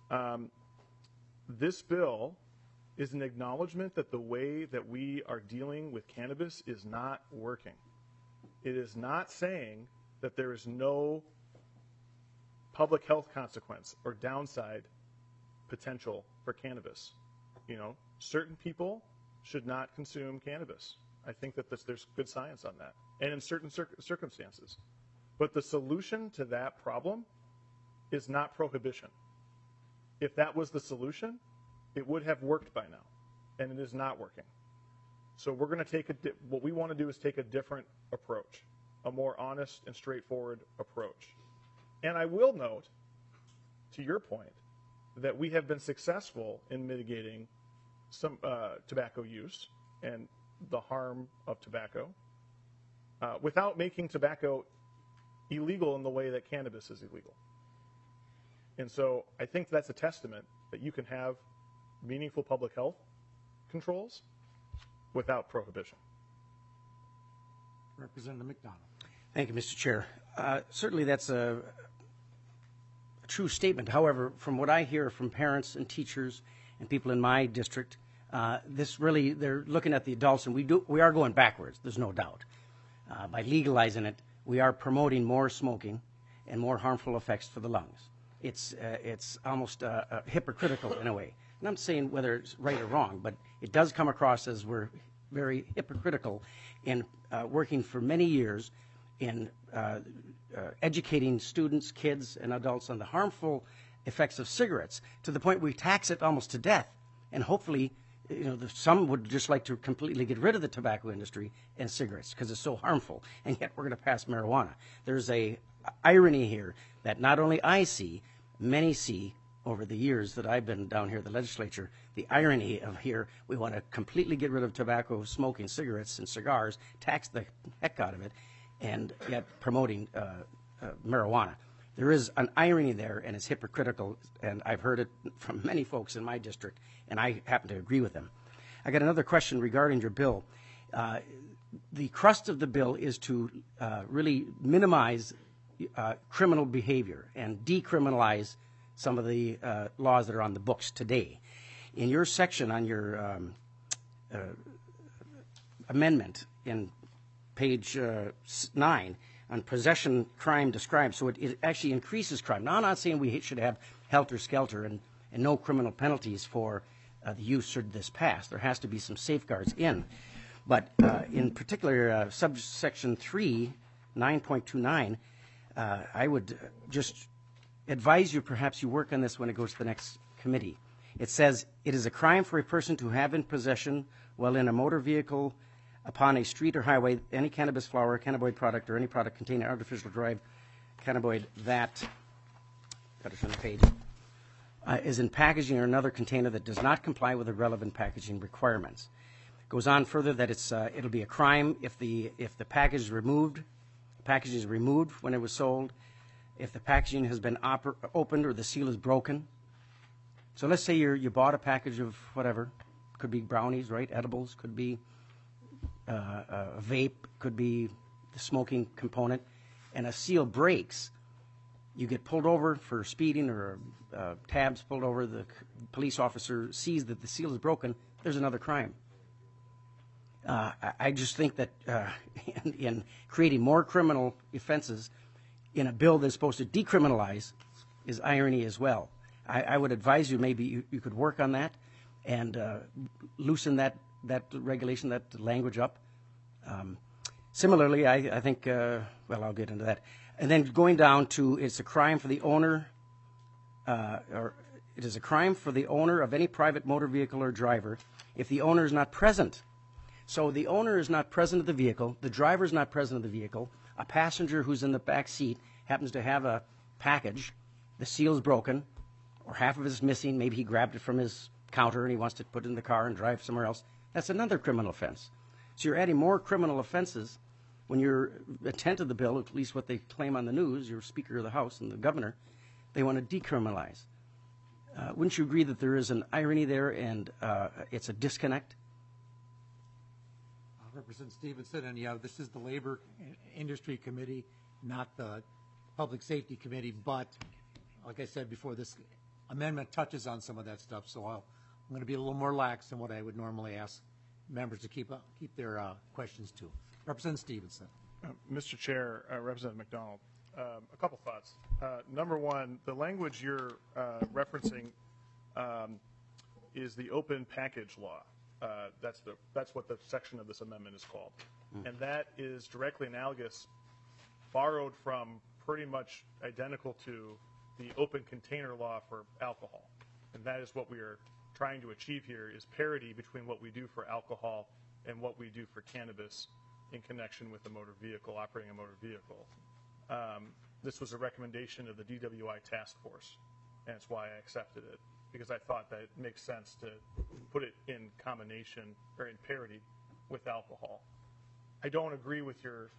Speaker 4: this bill is an acknowledgement that the way that we are dealing with cannabis is not working. It is not saying that there is no public health consequence or downside potential for cannabis. You know, certain people should not consume cannabis. I think that there's good science on that, and in certain circumstances. But the solution to that problem is not prohibition. If that was the solution, it would have worked by now, and it is not working. So we're going to take what we want to do is take a different approach, a more honest and straightforward approach. And I will note, to your point, that we have been successful in mitigating some tobacco use and the harm of tobacco without making tobacco illegal in the way that cannabis is illegal. And so I think that's a testament that you can have meaningful public health controls without prohibition.
Speaker 1: Representative McDonald.
Speaker 2: Thank you, Mr. Chair. Certainly that's a true statement. However, from what I hear from parents and teachers and people in my district, this really, they're looking at the adults, and we are going backwards, there's no doubt. By legalizing it, we are promoting more smoking and more harmful effects for the lungs. It's almost hypocritical in a way. And I'm saying whether it's right or wrong, but it does come across as we're very hypocritical in working for many years in educating students, kids, and adults on the harmful effects of cigarettes to the point we tax it almost to death. And hopefully, you know, some would just like to completely get rid of the tobacco industry and cigarettes because it's so harmful. And yet we're going to pass marijuana. There's a irony here that not only I see, many see over the years that I've been down here at the legislature, the irony of here, we want to completely get rid of tobacco, smoking, cigarettes, and cigars, tax the heck out of it, and yet promoting marijuana. There is an irony there, and it's hypocritical, and I've heard it from many folks in my district, and I happen to agree with them. I got another question regarding your bill. The crust of the bill is to really minimize criminal behavior and decriminalize some of the laws that are on the books today. In your section on your amendment in page 9 on possession crime described, so it actually increases crime. Now, I'm not saying we should have helter-skelter and no criminal penalties for the use should this pass. There has to be some safeguards in. But in particular, subsection 3, 9.29, I would just advise you, perhaps you work on this when it goes to the next committee. It says, it is a crime for a person to have in possession while in a motor vehicle upon a street or highway any cannabis flower, cannabinoid product, or any product containing artificial derived cannabinoid that, got to turn the page, is in packaging or another container that does not comply with the relevant packaging requirements. Goes on further that it'll be a crime if the package is removed, packaging is removed when it was sold, if the packaging has been opened or the seal is broken. So let's say you bought a package of whatever, could be brownies, right? Edibles, could be a vape, could be the smoking component, and a seal breaks. You get pulled over for speeding or tabs pulled over, the police officer sees that the seal is broken, there's another crime. I just think that in creating more criminal offenses in a bill that's supposed to decriminalize is irony as well. I would advise you maybe you could work on that and loosen that regulation, that language up. Similarly, I think, well, I'll get into that. And then going down to, it's a crime for the owner, or it is a crime for the owner of any private motor vehicle or driver if the owner is not present. So the owner is not present at the vehicle, the driver is not present at the vehicle, a passenger who's in the back seat happens to have a package, the seal's broken, or half of it is missing, maybe he grabbed it from his counter and he wants to put it in the car and drive somewhere else. That's another criminal offense. So you're adding more criminal offenses when your intent of the bill, at least what they claim on the news, your Speaker of the House and the governor, they want to decriminalize. Wouldn't you agree that there is an irony there and it's a disconnect?
Speaker 1: Representative Stevenson, and yeah, this is the Labor Industry Committee, not the Public Safety Committee, but like I said before, this amendment touches on some of that stuff, so I'm going to be a little more lax than what I would normally ask members to keep their questions to. Representative Stevenson.
Speaker 4: Mr. Chair, Representative McDonald, a couple thoughts. Number one, the language you're referencing is the open package law. That's what the section of this amendment is called. And that is directly analogous, borrowed from, pretty much identical to the open container law for alcohol. And that is what we are trying to achieve here, is parity between what we do for alcohol and what we do for cannabis in connection with a motor vehicle, operating a motor vehicle. This was a recommendation of the DWI task force, and that's why I accepted it, because I thought that it makes sense to put it in combination or in parity with alcohol. I don't agree with your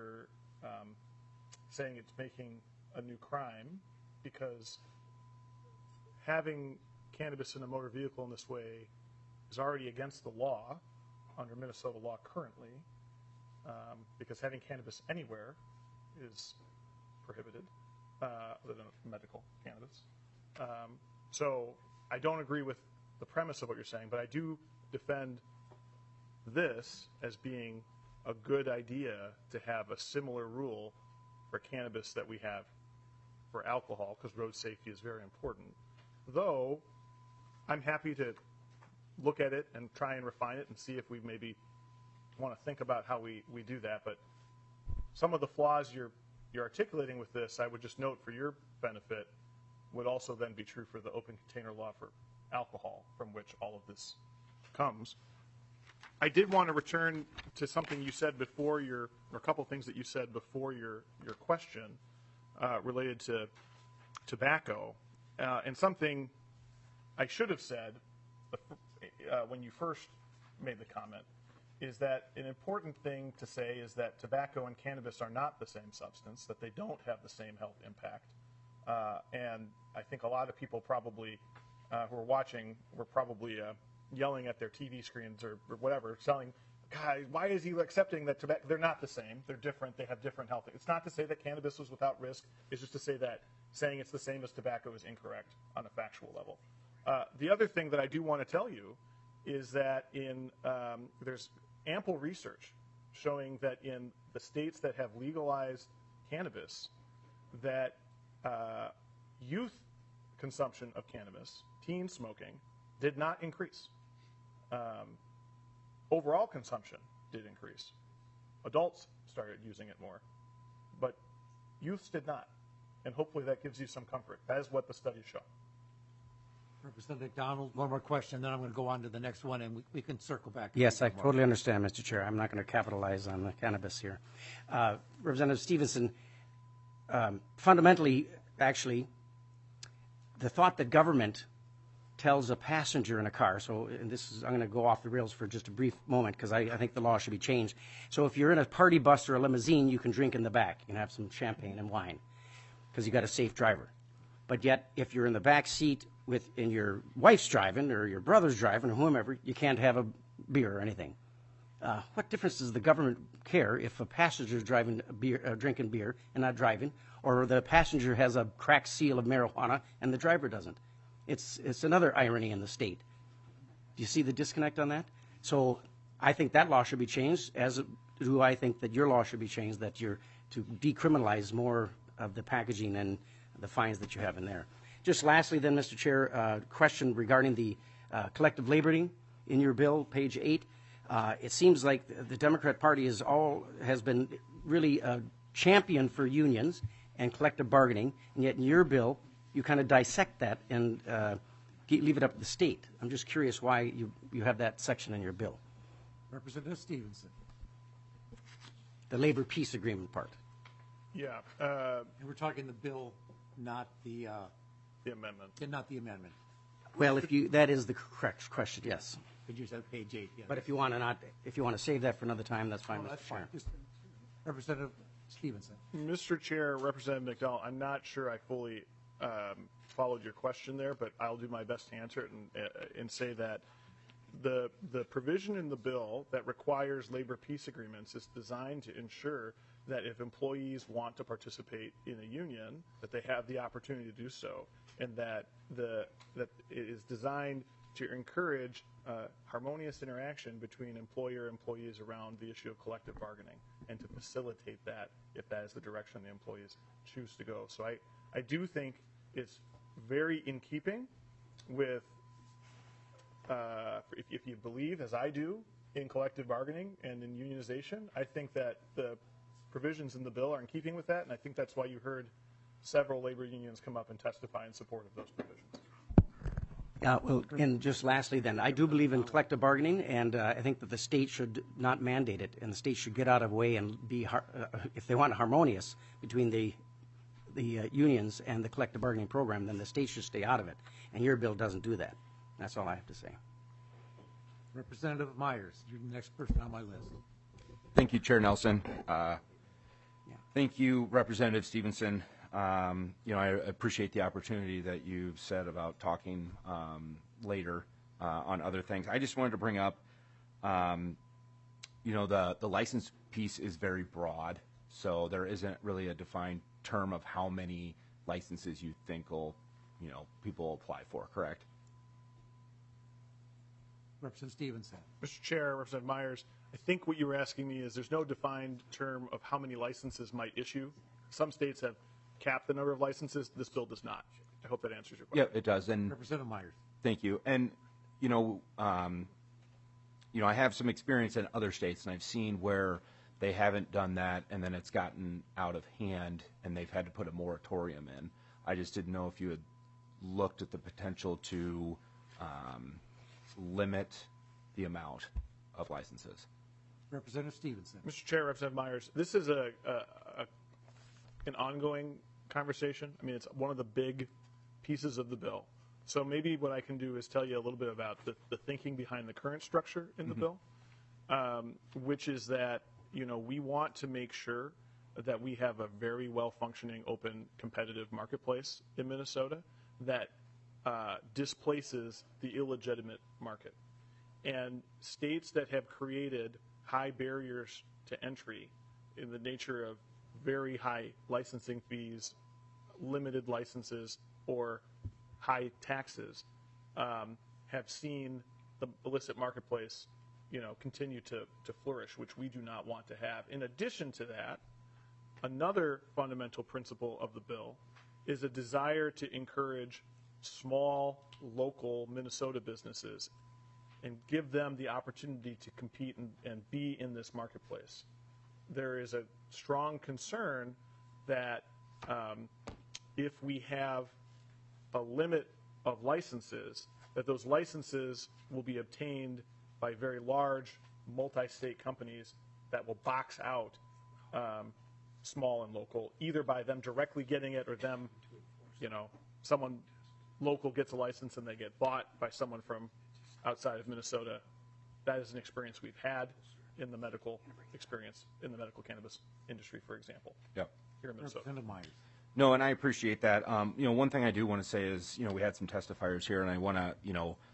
Speaker 4: saying it's making a new crime, because having cannabis in a motor vehicle in this way is already against the law under Minnesota law currently, because having cannabis anywhere is prohibited, other than medical cannabis. So I don't agree with the premise of what you're saying, but I do defend this as being a good idea to have a similar rule for cannabis that we have for alcohol, because road safety is very important. Though I'm happy to look at it and try and refine it and see if we maybe want to think about how we do that. But some of the flaws you're articulating with this, I would just note for your benefit, would also then be true for the open container law for alcohol, from which all of this comes. I did want to return to something you said before or a couple things that you said before your question related to tobacco, and something I should have said when you first made the comment is that an important thing to say is that tobacco and cannabis are not the same substance, that they don't have the same health impact. And I think a lot of people probably who are watching were probably yelling at their TV screens or whatever, selling, God, why is he accepting that tobacco? They're not the same. They're different. They have different health. It's not to say that cannabis was without risk. It's just to say that saying it's the same as tobacco is incorrect on a factual level. The other thing that I do want to tell you is that there's ample research showing that in the states that have legalized cannabis, that youth consumption of cannabis, teen smoking, did not increase. Overall consumption did increase. Adults started using it more, but youths did not. And hopefully that gives you some comfort. That is what the studies show.
Speaker 1: Representative McDonald, one more question, then I'm going to go on to the next one, and we can circle back.
Speaker 2: Yes, I totally understand, Mr. Chair. I'm not going to capitalize on the cannabis here. Representative Stevenson, fundamentally, actually, the thought that government tells a passenger in a car, so and I'm going to go off the rails for just a brief moment because I think the law should be changed. So if you're in a party bus or a limousine, you can drink in the back. You can have some champagne and wine because you got a safe driver. But yet, if you're in the back seat and your wife's driving or your brother's driving or whomever, you can't have a beer or anything. What difference does the government care if a passenger is drinking beer and not driving, or the passenger has a cracked seal of marijuana and the driver doesn't? It's another irony in the state. Do you see the disconnect on that? So I think that law should be changed, as do I think that your law should be changed, that you're to decriminalize more of the packaging and the fines that you have in there. Just lastly then, Mr. Chair, question regarding the collective laboring in your bill, page 8. It seems like the Democrat Party has been really champion for unions and collective bargaining, and yet in your bill, you kind of dissect that and leave it up to the state. I'm just curious why you have that section in your bill.
Speaker 1: Representative Stevenson.
Speaker 2: The labor peace agreement part.
Speaker 4: Yeah.
Speaker 1: And we're talking the bill, not the
Speaker 4: amendment.
Speaker 1: Not the amendment.
Speaker 2: Well, that is the correct question, yes.
Speaker 1: Could you say page 8? Yeah.
Speaker 2: But if you want to save that for another time, that's fine.
Speaker 1: Oh,
Speaker 2: Mr.
Speaker 1: that's
Speaker 2: Chair.
Speaker 1: fine. Just Representative Stevenson.
Speaker 4: Mr. Chair, Representative McDowell, I'm not sure I fully followed your question there, but I'll do my best to answer it and say that the provision in the bill that requires labor peace agreements is designed to ensure that if employees want to participate in a union, that they have the opportunity to do so, and that it is designed to encourage harmonious interaction between employer and employees around the issue of collective bargaining, and to facilitate that if that is the direction the employees choose to go. So I do think it's very in keeping with, if you believe, as I do, in collective bargaining and in unionization, I think that the provisions in the bill are in keeping with that, and I think that's why you heard several labor unions come up and testify in support of those provisions.
Speaker 2: Well, and just lastly then, I do believe in collective bargaining, and I think that the state should not mandate it, and the state should get out of the way and be, if they want harmonious between the unions and the collective bargaining program, then the state should stay out of it, and your bill doesn't do that. That's all I have to say.
Speaker 1: Representative Myers, you're the next person on my list.
Speaker 14: Thank you, Chair Nelson. Thank you, Representative Stevenson. I appreciate the opportunity that you've said about talking later on other things. I just wanted to bring up, the license piece is very broad, so there isn't really a defined term of how many licenses you think people will apply for, correct?
Speaker 1: Representative Stevenson.
Speaker 4: Mr. Chair, Representative Myers, I think what you were asking me is there's no defined term of how many licenses might issue. Some states have capped the number of licenses. This bill does not. I hope that answers your question.
Speaker 14: Yeah, it does. And
Speaker 1: Representative Myers.
Speaker 14: Thank you. And I have some experience in other states, and I've seen where they haven't done that, and then it's gotten out of hand, and they've had to put a moratorium in. I just didn't know if you had looked at the potential to limit the amount of licenses.
Speaker 1: Representative Stevenson.
Speaker 4: Mr. Chair, Representative Myers, this is an ongoing conversation. I mean, it's one of the big pieces of the bill. So maybe what I can do is tell you a little bit about the thinking behind the current structure in the bill, which is that, we want to make sure that we have a very well-functioning, open, competitive marketplace in Minnesota that displaces the illegitimate market. And states that have created high barriers to entry in the nature of very high licensing fees, limited licenses, or high taxes have seen the illicit marketplace continue to flourish, which we do not want to have. In addition to that, another fundamental principle of the bill is a desire to encourage small, local Minnesota businesses and give them the opportunity to compete and be in this marketplace. There is a strong concern that if we have a limit of licenses, that those licenses will be obtained by very large multi-state companies that will box out small and local, either by them directly getting it or them, someone local gets a license and they get bought by someone from outside of Minnesota. That is an experience we've had in the medical experience, in the medical cannabis industry, for example,
Speaker 14: Yep.
Speaker 4: here in Minnesota.
Speaker 1: Representative Myers.
Speaker 14: No, and I appreciate that. One thing I do want to say is, we had some testifiers here, and I want to,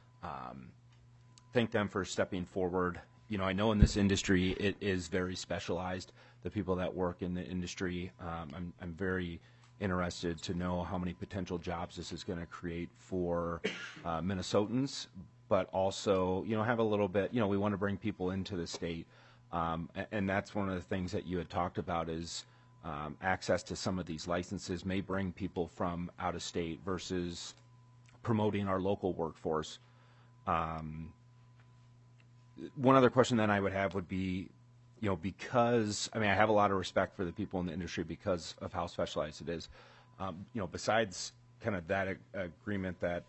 Speaker 14: thank them for stepping forward. I know in this industry it is very specialized. The people that work in the industry, I'm very interested to know how many potential jobs this is going to create for Minnesotans, but also, have a little bit, we want to bring people into the state. And that's one of the things that you had talked about is access to some of these licenses may bring people from out of state versus promoting our local workforce. One other question that I would have would be, because, I mean, I have a lot of respect for the people in the industry because of how specialized it is. Besides kind of that agreement that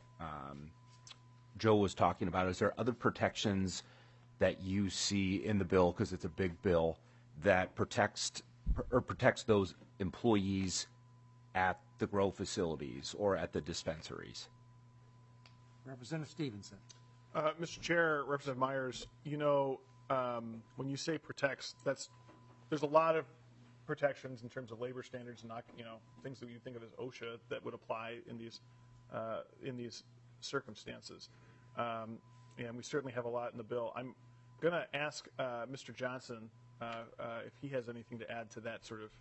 Speaker 14: Joe was talking about, is there other protections that you see in the bill, because it's a big bill, that protects those employees at the grow facilities or at the dispensaries?
Speaker 1: Representative Stevenson.
Speaker 4: Mr. Chair, Representative Myers, when you say protects, there's a lot of protections in terms of labor standards and not, things that you think of as OSHA that would apply in these circumstances. And we certainly have a lot in the bill. I'm going to ask Mr. Johnson if he has anything to add to that sort of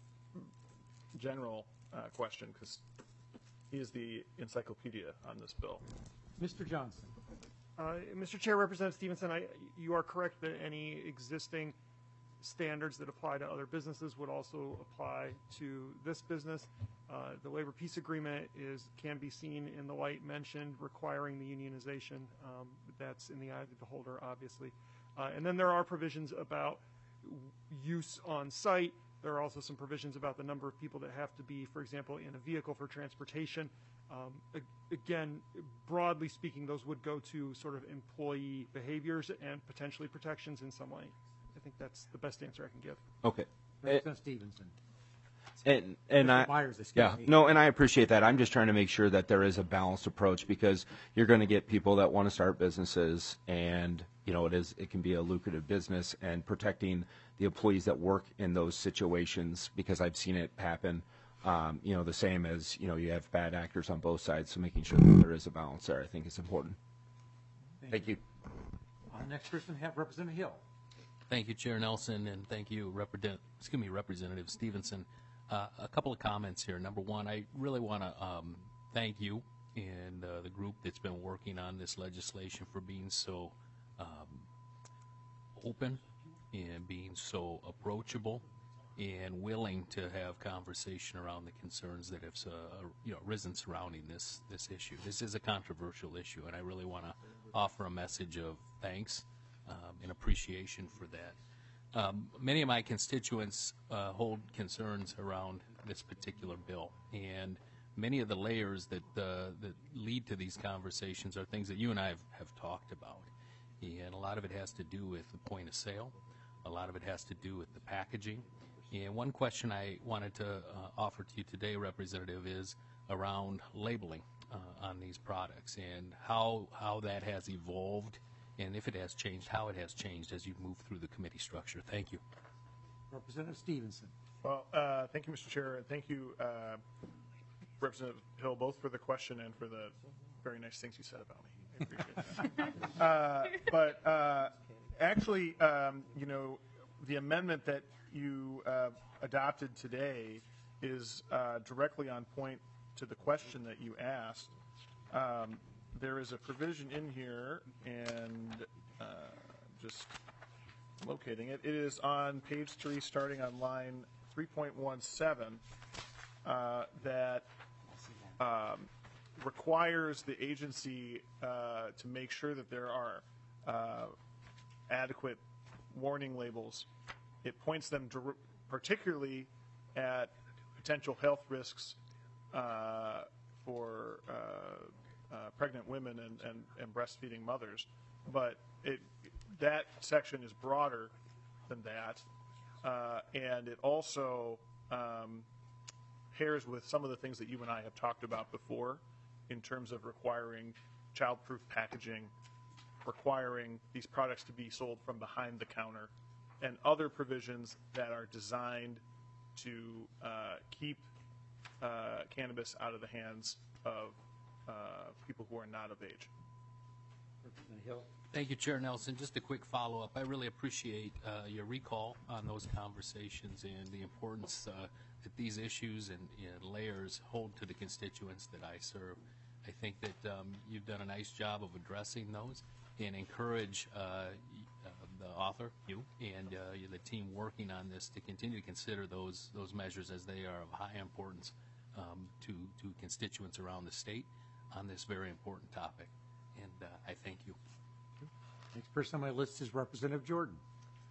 Speaker 4: general question, because he is the encyclopedia on this bill.
Speaker 1: Mr. Johnson.
Speaker 3: Mr. Chair, Representative Stevenson, you are correct that any existing standards that apply to other businesses would also apply to this business. The labor peace agreement can be seen in the light mentioned, requiring the unionization. That's in the eye of the beholder, obviously. And then there are provisions about use on site. There are also some provisions about the number of people that have to be, for example, in a vehicle for transportation. Again, broadly speaking, those would go to sort of employee behaviors and potentially protections in some way. I think that's the best answer I can give.
Speaker 14: Okay.
Speaker 1: Representative Stevenson.
Speaker 14: And I,
Speaker 1: Myers, excuse
Speaker 14: yeah,
Speaker 1: me.
Speaker 14: no, and I appreciate that. I'm just trying to make sure that there is a balanced approach, because you're going to get people that want to start businesses, and it can be a lucrative business, and protecting the employees that work in those situations, because I've seen it happen. The same as you have bad actors on both sides, so making sure that there is a balance there, I think, is important. Thank you.
Speaker 1: Next person, have Representative Hill.
Speaker 15: Thank you, Chair Nelson, and thank you, Representative Stevenson. A couple of comments here. Number one, I really want to thank you and the group that's been working on this legislation for being so open and being so approachable and willing to have conversation around the concerns that have arisen surrounding this issue. This is a controversial issue, and I really want to offer a message of thanks and appreciation for that. Many of my constituents hold concerns around this particular bill, and many of the layers that lead to these conversations are things that you and I have talked about, and a lot of it has to do with the point of sale. A lot of it has to do with the packaging. And one question I wanted to offer to you today, Representative, is around labeling on these products and how that has evolved, and if it has changed, how it has changed as you've moved through the committee structure. Thank you.
Speaker 1: Representative Stevenson.
Speaker 4: Well, thank you, Mr. Chair, and thank you, Representative Hill, both for the question and for the very nice things you said about me. I appreciate that. Actually, the amendment that you adopted today is directly on point to the question that you asked. There is a provision in here, and just locating it. It is on page 3, starting on line 3.17, that requires the agency to make sure that there are adequate warning labels. It points them particularly at potential health risks for pregnant women and breastfeeding mothers. But that section is broader than that, and it also pairs with some of the things that you and I have talked about before in terms of requiring child-proof packaging, requiring these products to be sold from behind the counter, and other provisions that are designed to keep cannabis out of the hands of people who are not of age.
Speaker 15: Thank you, Chair Nelson. Just a quick follow-up. I really appreciate your recall on those conversations and the importance that these issues and layers hold to the constituents that I serve. I think that you've done a nice job of addressing those and encourage the author, you, and the team working on this to continue to consider those measures as they are of high importance to constituents around the state on this very important topic. And I thank you.
Speaker 1: Next person on my list is Representative Jordan.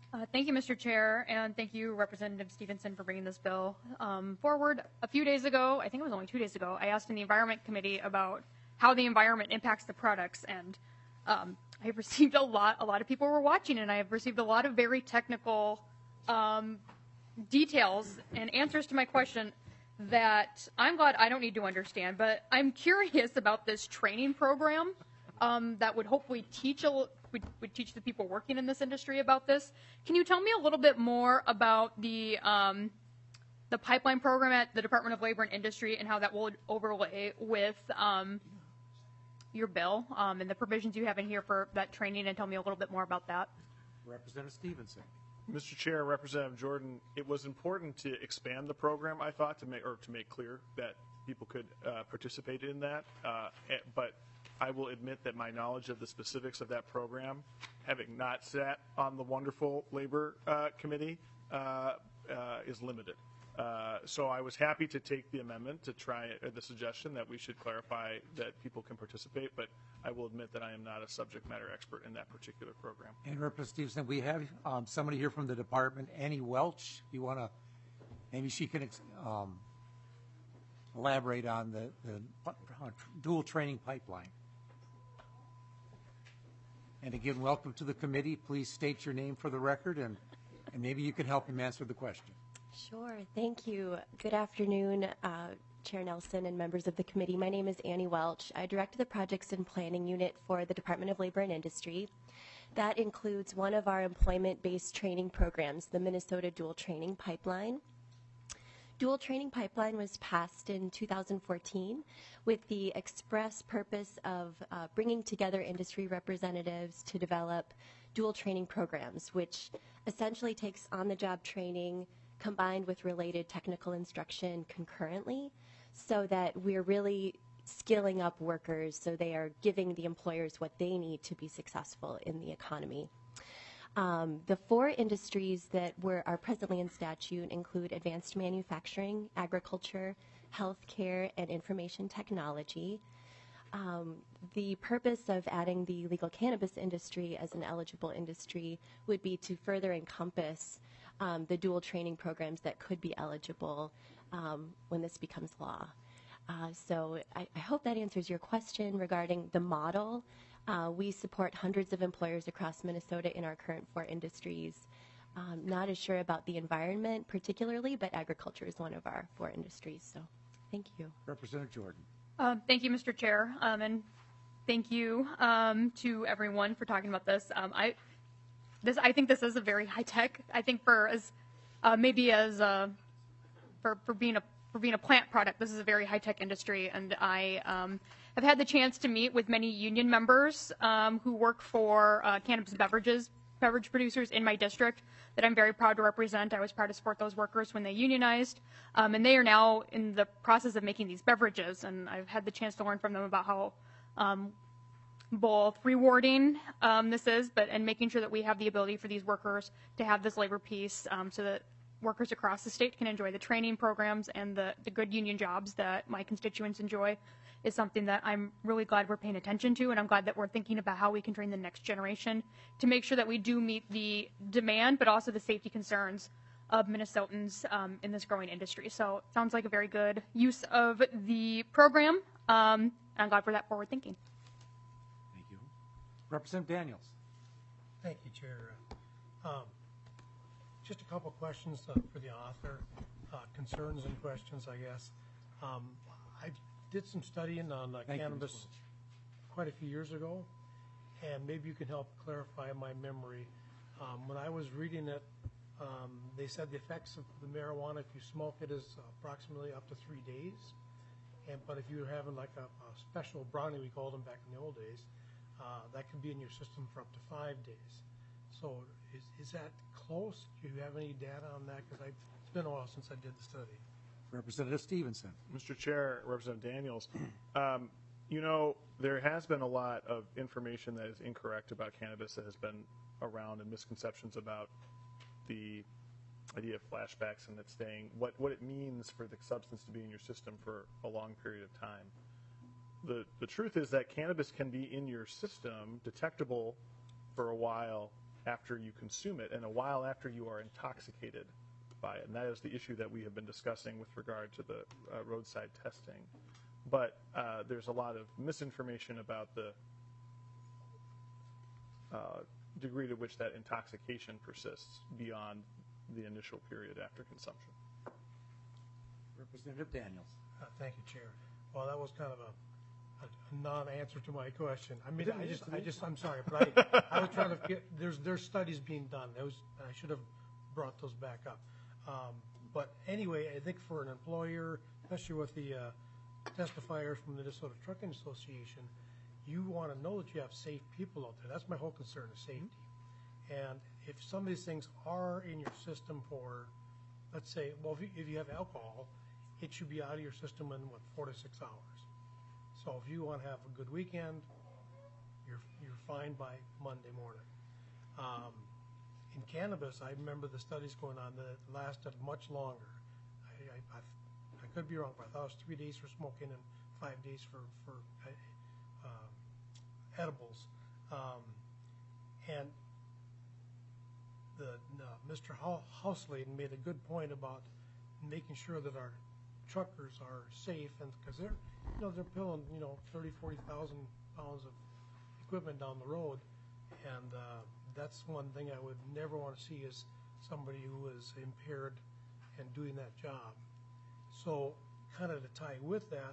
Speaker 16: Thank you, Mr. Chair, and thank you, Representative Stevenson, for bringing this bill forward. A few days ago, I think it was only 2 days ago, I asked in the Environment Committee about how the environment impacts the products, and I received a lot of people were watching, and I have received a lot of very technical details and answers to my question that I'm glad I don't need to understand, but I'm curious about this training program that would hopefully would teach the people working in this industry about this. Can you tell me a little bit more about the pipeline program at the Department of Labor and Industry and how that will overlay with your bill and the provisions you have in here for that training, and tell me a little bit more about that?
Speaker 1: Representative Stevenson.
Speaker 4: Mr. Chair, Representative Jordan, it was important to expand the program, I thought, to make clear that people could participate in that. But I will admit that my knowledge of the specifics of that program, having not sat on the wonderful Labor Committee, is limited. So I was happy to take the amendment to try the suggestion that we should clarify that people can participate, but I will admit that I am not a subject matter expert in that particular program.
Speaker 1: And Representative Stevenson, we have somebody here from the department, Annie Welch. You want to, maybe she can elaborate on the dual training pipeline. And again, welcome to the committee. Please state your name for the record, and maybe you can help him answer the question.
Speaker 17: Sure. Thank you. Good afternoon, Chair Nelson and members of the committee. My name is Annie Welch. I direct the Projects and Planning Unit for the Department of Labor and Industry. That includes one of our employment-based training programs, the Minnesota Dual Training Pipeline. Dual Training Pipeline was passed in 2014 with the express purpose of bringing together industry representatives to develop dual training programs, which essentially takes on-the-job training combined with related technical instruction concurrently, so that we're really skilling up workers so they are giving the employers what they need to be successful in the economy. The 4 industries that are presently in statute include advanced manufacturing, agriculture, healthcare, and information technology. The purpose of adding the legal cannabis industry as an eligible industry would be to further encompass the dual training programs that could be eligible when this becomes law. So I hope that answers your question regarding the model. We support hundreds of employers across Minnesota in our current 4 industries. Not as sure about the environment particularly, but agriculture is one of our 4 industries. So thank you.
Speaker 1: Representative Jordan.
Speaker 16: Thank you, Mr. Chair, and thank you to everyone for talking about this. I think this is a very high tech. I think for being a plant product, this is a very high tech industry, and I have had the chance to meet with many union members who work for cannabis beverage producers in my district that I'm very proud to represent. I was proud to support those workers when they unionized, and they are now in the process of making these beverages, and I've had the chance to learn from them about how both rewarding this is, and making sure that we have the ability for these workers to have this labor piece so that workers across the state can enjoy the training programs and the good union jobs that my constituents enjoy is something that I'm really glad we're paying attention to, and I'm glad that we're thinking about how we can train the next generation to make sure that we do meet the demand but also the safety concerns of Minnesotans in this growing industry. So it sounds like a very good use of the program, and I'm glad for that forward thinking.
Speaker 1: Thank you. Representative Daniels.
Speaker 18: Thank you, Chair. Just a couple questions for the author, concerns and questions, I guess. I did some studying on cannabis quite a few years ago, and maybe you can help clarify my memory. When I was reading it, they said the effects of the marijuana, if you smoke it, is approximately up to 3 days. But if you're having like a special brownie, we called them back in the old days, that could be in your system for up to 5 days. So is that close? Do you have any data on that? Because it's been a while since I did the study.
Speaker 1: Representative Stevenson.
Speaker 4: Mr. Chair, Representative Daniels, there has been a lot of information that is incorrect about cannabis that has been around, and misconceptions about the idea of flashbacks and it staying, what it means for the substance to be in your system for a long period of time. The truth is that cannabis can be in your system, detectable for a while after you consume it and a while after you are intoxicated by it. And that is the issue that we have been discussing with regard to the roadside testing. But there's a lot of misinformation about the degree to which that intoxication persists beyond the initial period after consumption.
Speaker 1: Representative Daniels.
Speaker 18: Thank you, Chair. Well, that was kind of a non-answer to my question. I mean, I'm sorry, but I was trying to get, there's studies being done. I should have brought those back up. But anyway, I think for an employer, especially with the testifiers from the Minnesota Trucking Association, you want to know that you have safe people out there. That's my whole concern, is safety. And if some of these things are in your system for, let's say, well, if you have alcohol, it should be out of your system in, 4 to 6 hours. So if you want to have a good weekend, you're fine by Monday morning. In cannabis, I remember the studies going on that lasted much longer. I could be wrong, but I thought it was 3 days for smoking and 5 days for edibles. And Mr. Housley made a good point about making sure that our truckers are safe, and because they're pulling 30,000, 40,000 pounds of equipment down the road, and that's one thing I would never want to see is somebody who is impaired and doing that job. So kind of to tie with that,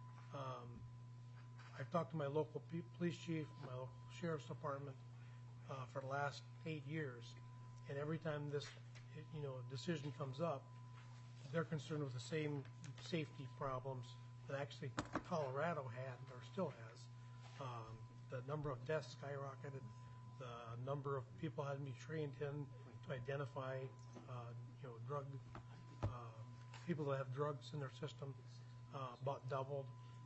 Speaker 18: I've talked to my local police chief, my local sheriff's department for the last 8 years, and every time this decision comes up, they're concerned with the same safety problems that actually Colorado had or still has. The number of deaths skyrocketed. The number of people had to be trained in to identify, drug people that have drugs in their system, about doubled.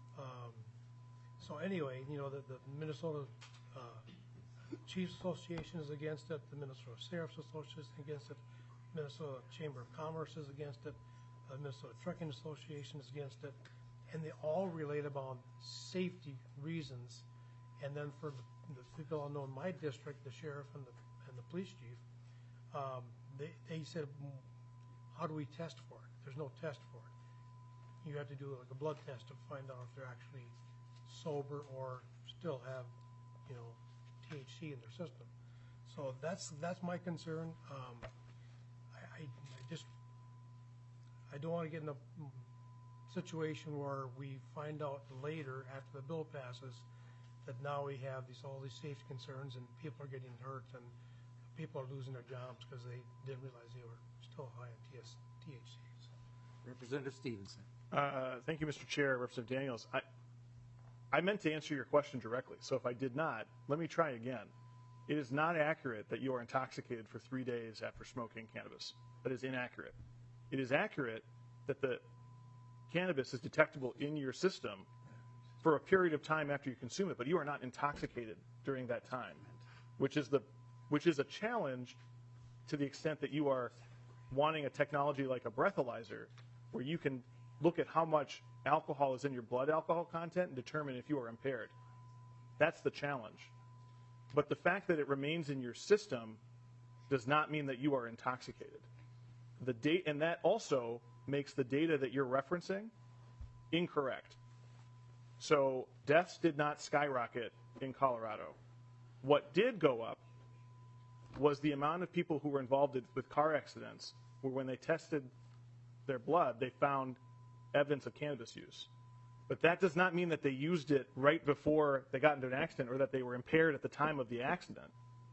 Speaker 18: So anyway, the Minnesota Chiefs Association is against it. The Minnesota Sheriff's Association is against it. Minnesota Chamber of Commerce is against it. The Minnesota Trucking Association is against it. And they all relate about safety reasons. And then for the people I know in my district, the sheriff and the police chief, they said, how do we test for it? There's no test for it. You have to do like a blood test to find out if they're actually sober or still have, THC in their system. So that's my concern. I don't want to get in a situation where we find out later after the bill passes that now we have all these safety concerns and people are getting hurt and people are losing their jobs because they didn't realize they were still high in THCs.
Speaker 1: Representative Stevenson.
Speaker 4: Thank you, Mr. Chair. Representative Daniels. I meant to answer your question directly, so if I did not, let me try again. It is not accurate that you are intoxicated for 3 days after smoking cannabis. That is inaccurate. It is accurate that the cannabis is detectable in your system for a period of time after you consume it, but you are not intoxicated during that time, which is a challenge to the extent that you are wanting a technology like a breathalyzer where you can look at how much alcohol is in your blood alcohol content and determine if you are impaired. That's the challenge. But the fact that it remains in your system does not mean that you are intoxicated. And that also makes the data that you're referencing incorrect. So deaths did not skyrocket in Colorado. What did go up was the amount of people who were involved with car accidents where when they tested their blood, they found evidence of cannabis use. But that does not mean that they used it right before they got into an accident or that they were impaired at the time of the accident.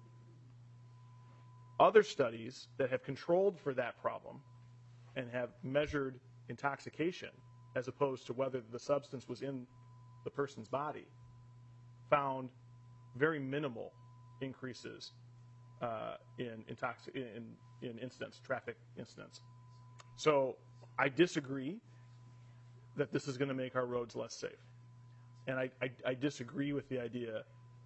Speaker 4: Other studies that have controlled for that problem and have measured intoxication as opposed to whether the substance was in the person's body found very minimal increases in incidents, traffic incidents. So I disagree that this is going to make our roads less safe. And I disagree with the idea.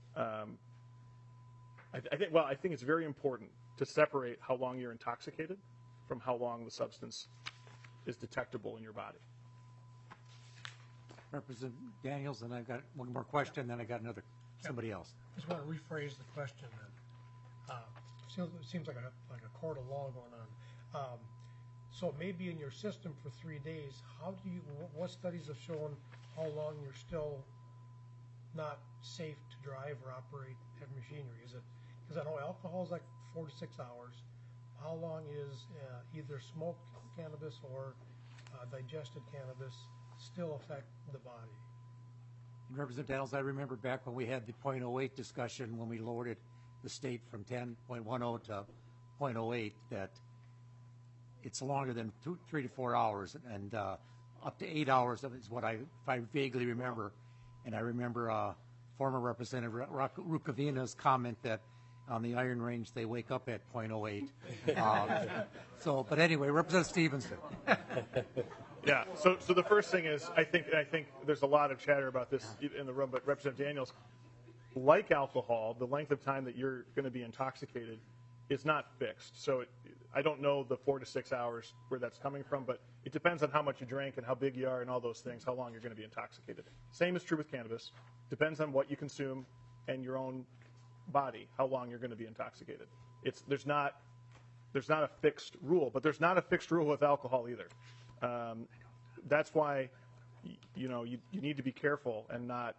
Speaker 4: I think it's very important to separate how long you're intoxicated from how long the substance is detectable in your body.
Speaker 1: Representative Daniels, and I've got one more question, then I got somebody else.
Speaker 18: I just want to rephrase the question then. seems like a court of law going on. So it may be in your system for 3 days. What studies have shown how long you're still not safe to drive or operate heavy machinery? Is it, because I know alcohol is like 4 to 6 hours. How long is either smoked cannabis or digested cannabis still affect the body?
Speaker 1: Representative Daniels, I remember back when we had the .08 discussion when we lowered it, the state from 10.10 to .08, that it's longer than 3 to 4 hours, and up to 8 hours is what if I vaguely remember. And I remember former Representative Rukavina's comment that on the Iron Range they wake up at .08. But anyway, Representative Stevenson.
Speaker 4: Yeah. So the first thing is, I think there's a lot of chatter about this in the room, but Representative Daniels, like alcohol, the length of time that you're going to be intoxicated is not fixed. So I don't know the 4 to 6 hours where that's coming from, but it depends on how much you drink and how big you are and all those things, how long you're going to be intoxicated. Same is true with cannabis. Depends on what you consume and your own body, how long you're going to be intoxicated. There's not a fixed rule, but there's not a fixed rule with alcohol either. That's why you need to be careful and not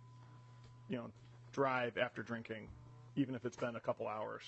Speaker 4: drive after drinking, even if it's been a couple hours.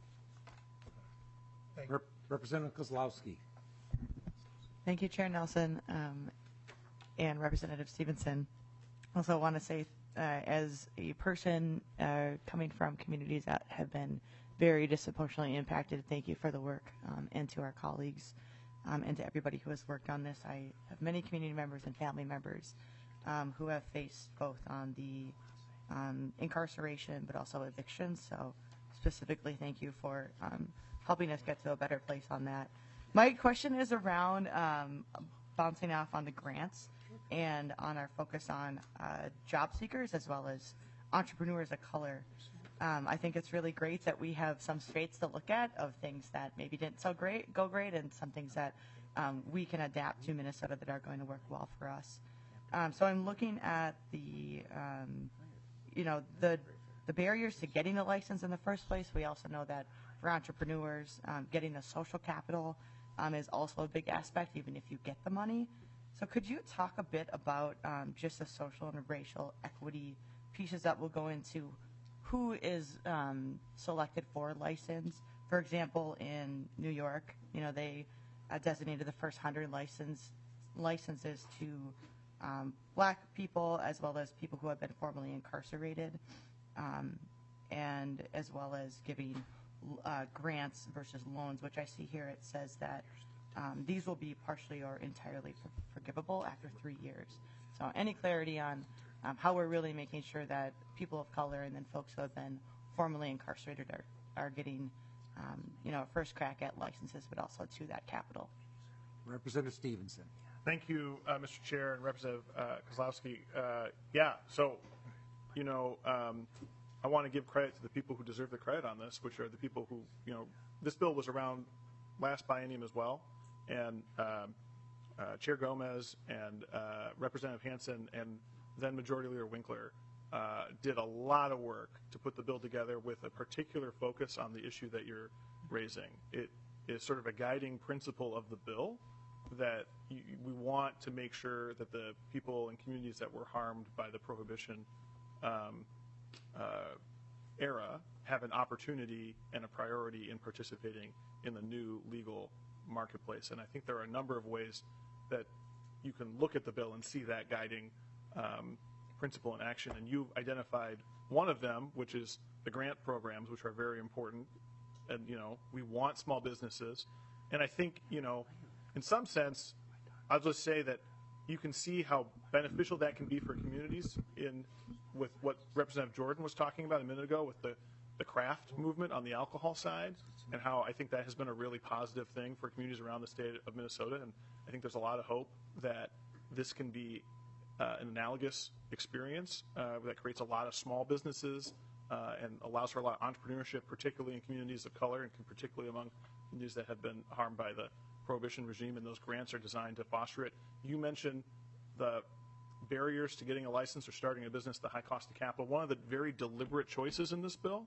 Speaker 1: Representative Kozlowski.
Speaker 19: Thank you, Chair Nelson and Representative Stevenson. Also want to say, as a person coming from communities that have been very disproportionately impacted, thank you for the work, and to our colleagues and to everybody who has worked on this. I have many community members and family members who have faced both on the incarceration but also evictions. So specifically, thank you for helping us get to a better place on that. My question is around bouncing off on the grants and on our focus on job seekers as well as entrepreneurs of color. I think it's really great that we have some states to look at of things that maybe didn't go great, and some things that we can adapt to Minnesota that are going to work well for us. So I'm looking at the barriers to getting a license in the first place. We also know that for entrepreneurs, getting the social capital is also a big aspect, even if you get the money. So could you talk a bit about just the social and racial equity pieces that will go into who is selected for license? For example, in New York, they designated the first 100 licenses to black people as well as people who have been formerly incarcerated, and as well as giving grants versus loans, which I see here it says that these will be partially or entirely forgivable after 3 years. So any clarity on how we're really making sure that people of color and then folks who have been formerly incarcerated are getting a first crack at licenses, but also to that capital.
Speaker 1: Representative Stevenson.
Speaker 4: Thank you, Mr. Chair and Representative Kozlowski. So I want to give credit to the people who deserve the credit on this, which are the people who, this bill was around last biennium as well, and Chair Gomez and Representative Hansen and then Majority Leader Winkler did a lot of work to put the bill together with a particular focus on the issue that you're raising. It is sort of a guiding principle of the bill that we want to make sure that the people and communities that were harmed by the Prohibition era have an opportunity and a priority in participating in the new legal marketplace. And I think there are a number of ways that you can look at the bill and see that guiding principle in action. And you've identified one of them, which is the grant programs, which are very important. And, we want small businesses. And I think, in some sense, I'll just say that you can see how beneficial that can be for communities with what Representative Jordan was talking about a minute ago with the craft movement on the alcohol side, and how I think that has been a really positive thing for communities around the state of Minnesota. And I think there's a lot of hope that this can be an analogous experience that creates a lot of small businesses and allows for a lot of entrepreneurship, particularly in communities of color and particularly among communities that have been harmed by the Prohibition regime, and those grants are designed to foster it. You mentioned the barriers to getting a license or starting a business, the high cost of capital. One of the very deliberate choices in this bill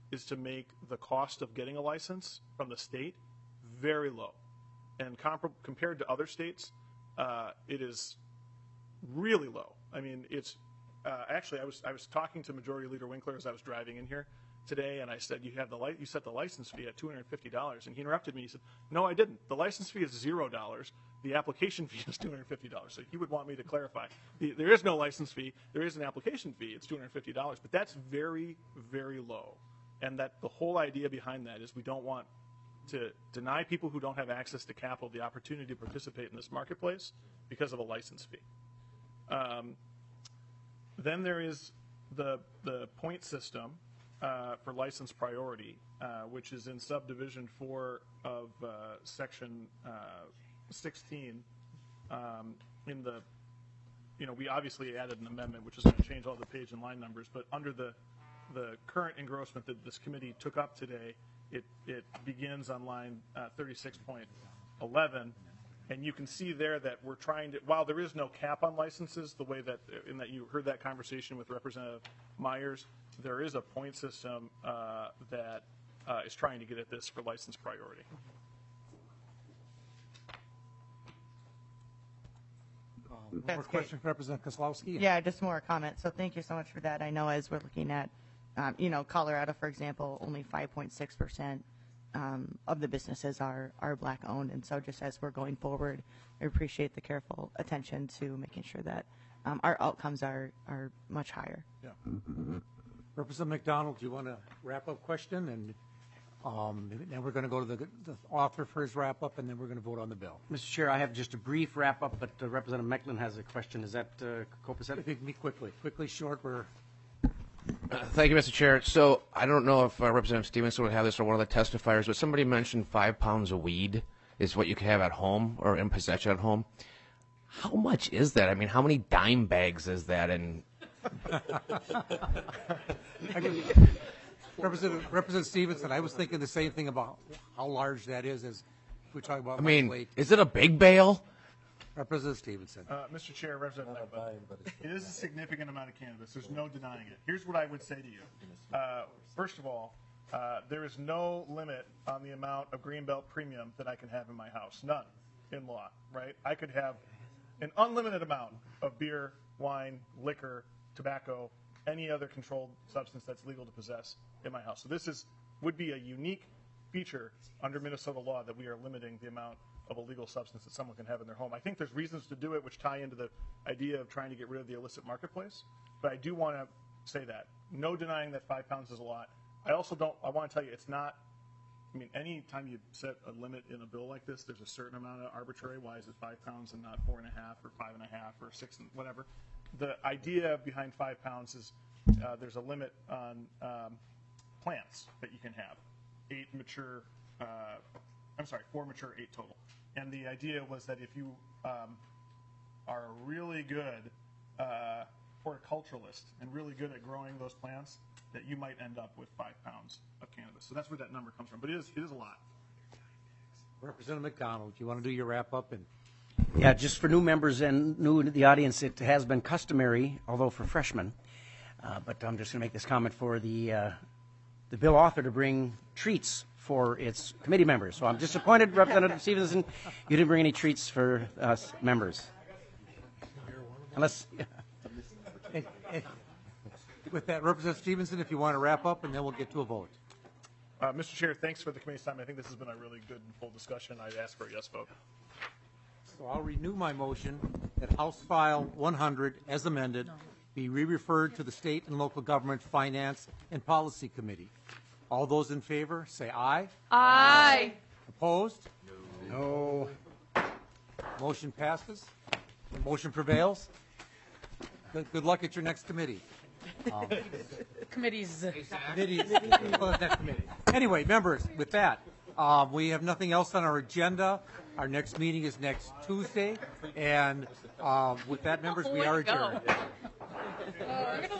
Speaker 4: is to make the cost of getting a license from the state very low. And compared to other states, it is really low. I mean, it's actually, I was talking to Majority Leader Winkler as I was driving in here today, and I said, you set the license fee at $250, and he interrupted me. He said, no, I didn't. The license fee is $0. The application fee is $250. So he would want me to clarify. There is no license fee. There is an application fee. It's $250, but that's very, very low. And that the whole idea behind that is we don't want to deny people who don't have access to capital the opportunity to participate in this marketplace because of a license fee. Then there is the point system for license priority, which is in subdivision 4 of section 16. In the, we obviously added an amendment which is going to change all the page and line numbers, but under the current engrossment that this committee took up today, it begins on line 36.11. And you can see there that we're trying to, while there is no cap on licenses, the way that, in that you heard that conversation with Representative Myers, there is a point system that is trying to get at this for license priority.
Speaker 1: One more question for Representative Kozlowski?
Speaker 19: Yeah, just more comment. So thank you so much for that. I know as we're looking at, Colorado, for example, only 5.6% of the businesses are black owned. And so just as we're going forward, I appreciate the careful attention to making sure that our outcomes are much higher.
Speaker 1: Yeah. Representative McDonald, do you want to wrap up question? And then we're going to go to the author for his wrap up, and then we're going to vote on the bill.
Speaker 2: Mr. Chair, I have just a brief wrap up, but Representative Mecklin has a question. Is that copacetic?
Speaker 1: If you can be quickly short.
Speaker 13: Thank you, Mr. Chair. So I don't know if Representative Stevenson would have this or one of the testifiers, but somebody mentioned 5 pounds of weed is what you can have at home or in possession at home. How much is that? I mean, how many dime bags is that? And
Speaker 1: Representative Stevenson, I was thinking the same thing about how large that is as we talk about.
Speaker 13: I mean, is it a big bale?
Speaker 1: Representative Stevenson.
Speaker 4: Mr. Chair, Representative Mecklin, it is a significant amount of cannabis. There's no denying it. Here's what I would say to you. First of all, there is no limit on the amount of Greenbelt Premium that I can have in my house. None in law, right? I could have an unlimited amount of beer, wine, liquor, tobacco, any other controlled substance that's legal to possess in my house. So this would be a unique feature under Minnesota law that we are limiting the amount of a legal substance that someone can have in their home. I think there's reasons to do it which tie into the idea of trying to get rid of the illicit marketplace, but I do want to say that. No denying that 5 pounds is a lot. I want to tell you it's not, I mean, any time you set a limit in a bill like this, there's a certain amount of arbitrary. Why is it 5 pounds and not 4.5 or 5.5 or 6 and whatever? The idea behind 5 pounds is there's a limit on plants that you can have. 4 mature, 8 total. And the idea was that if you are a really good horticulturalist and really good at growing those plants, that you might end up with 5 pounds of cannabis. So that's where that number comes from. But it is a lot.
Speaker 1: Representative McDonald, do you want to do your wrap up? And
Speaker 2: yeah, just for new members and new to the audience, it has been customary, although for freshmen, but I'm just going to make this comment for the bill author to bring treats for its committee members. So I'm disappointed, Representative Stevenson, you didn't bring any treats for us members. Unless.
Speaker 1: With that, Representative Stevenson, if you want to wrap up, and then we'll get to a vote.
Speaker 4: Mr. Chair, thanks for the committee's time. I think this has been a really good and full discussion. I'd ask for a yes vote.
Speaker 1: So I'll renew my motion that House File 100, as amended, be re-referred to the State and Local Government Finance and Policy Committee. All those in favor, say aye.
Speaker 16: Aye.
Speaker 1: Opposed? No. Motion passes. The motion prevails. Good luck at your next committee.
Speaker 20: Committees.
Speaker 1: Anyway, members, with that, we have nothing else on our agenda. Our next meeting is next Tuesday. And with that, members, we are adjourned.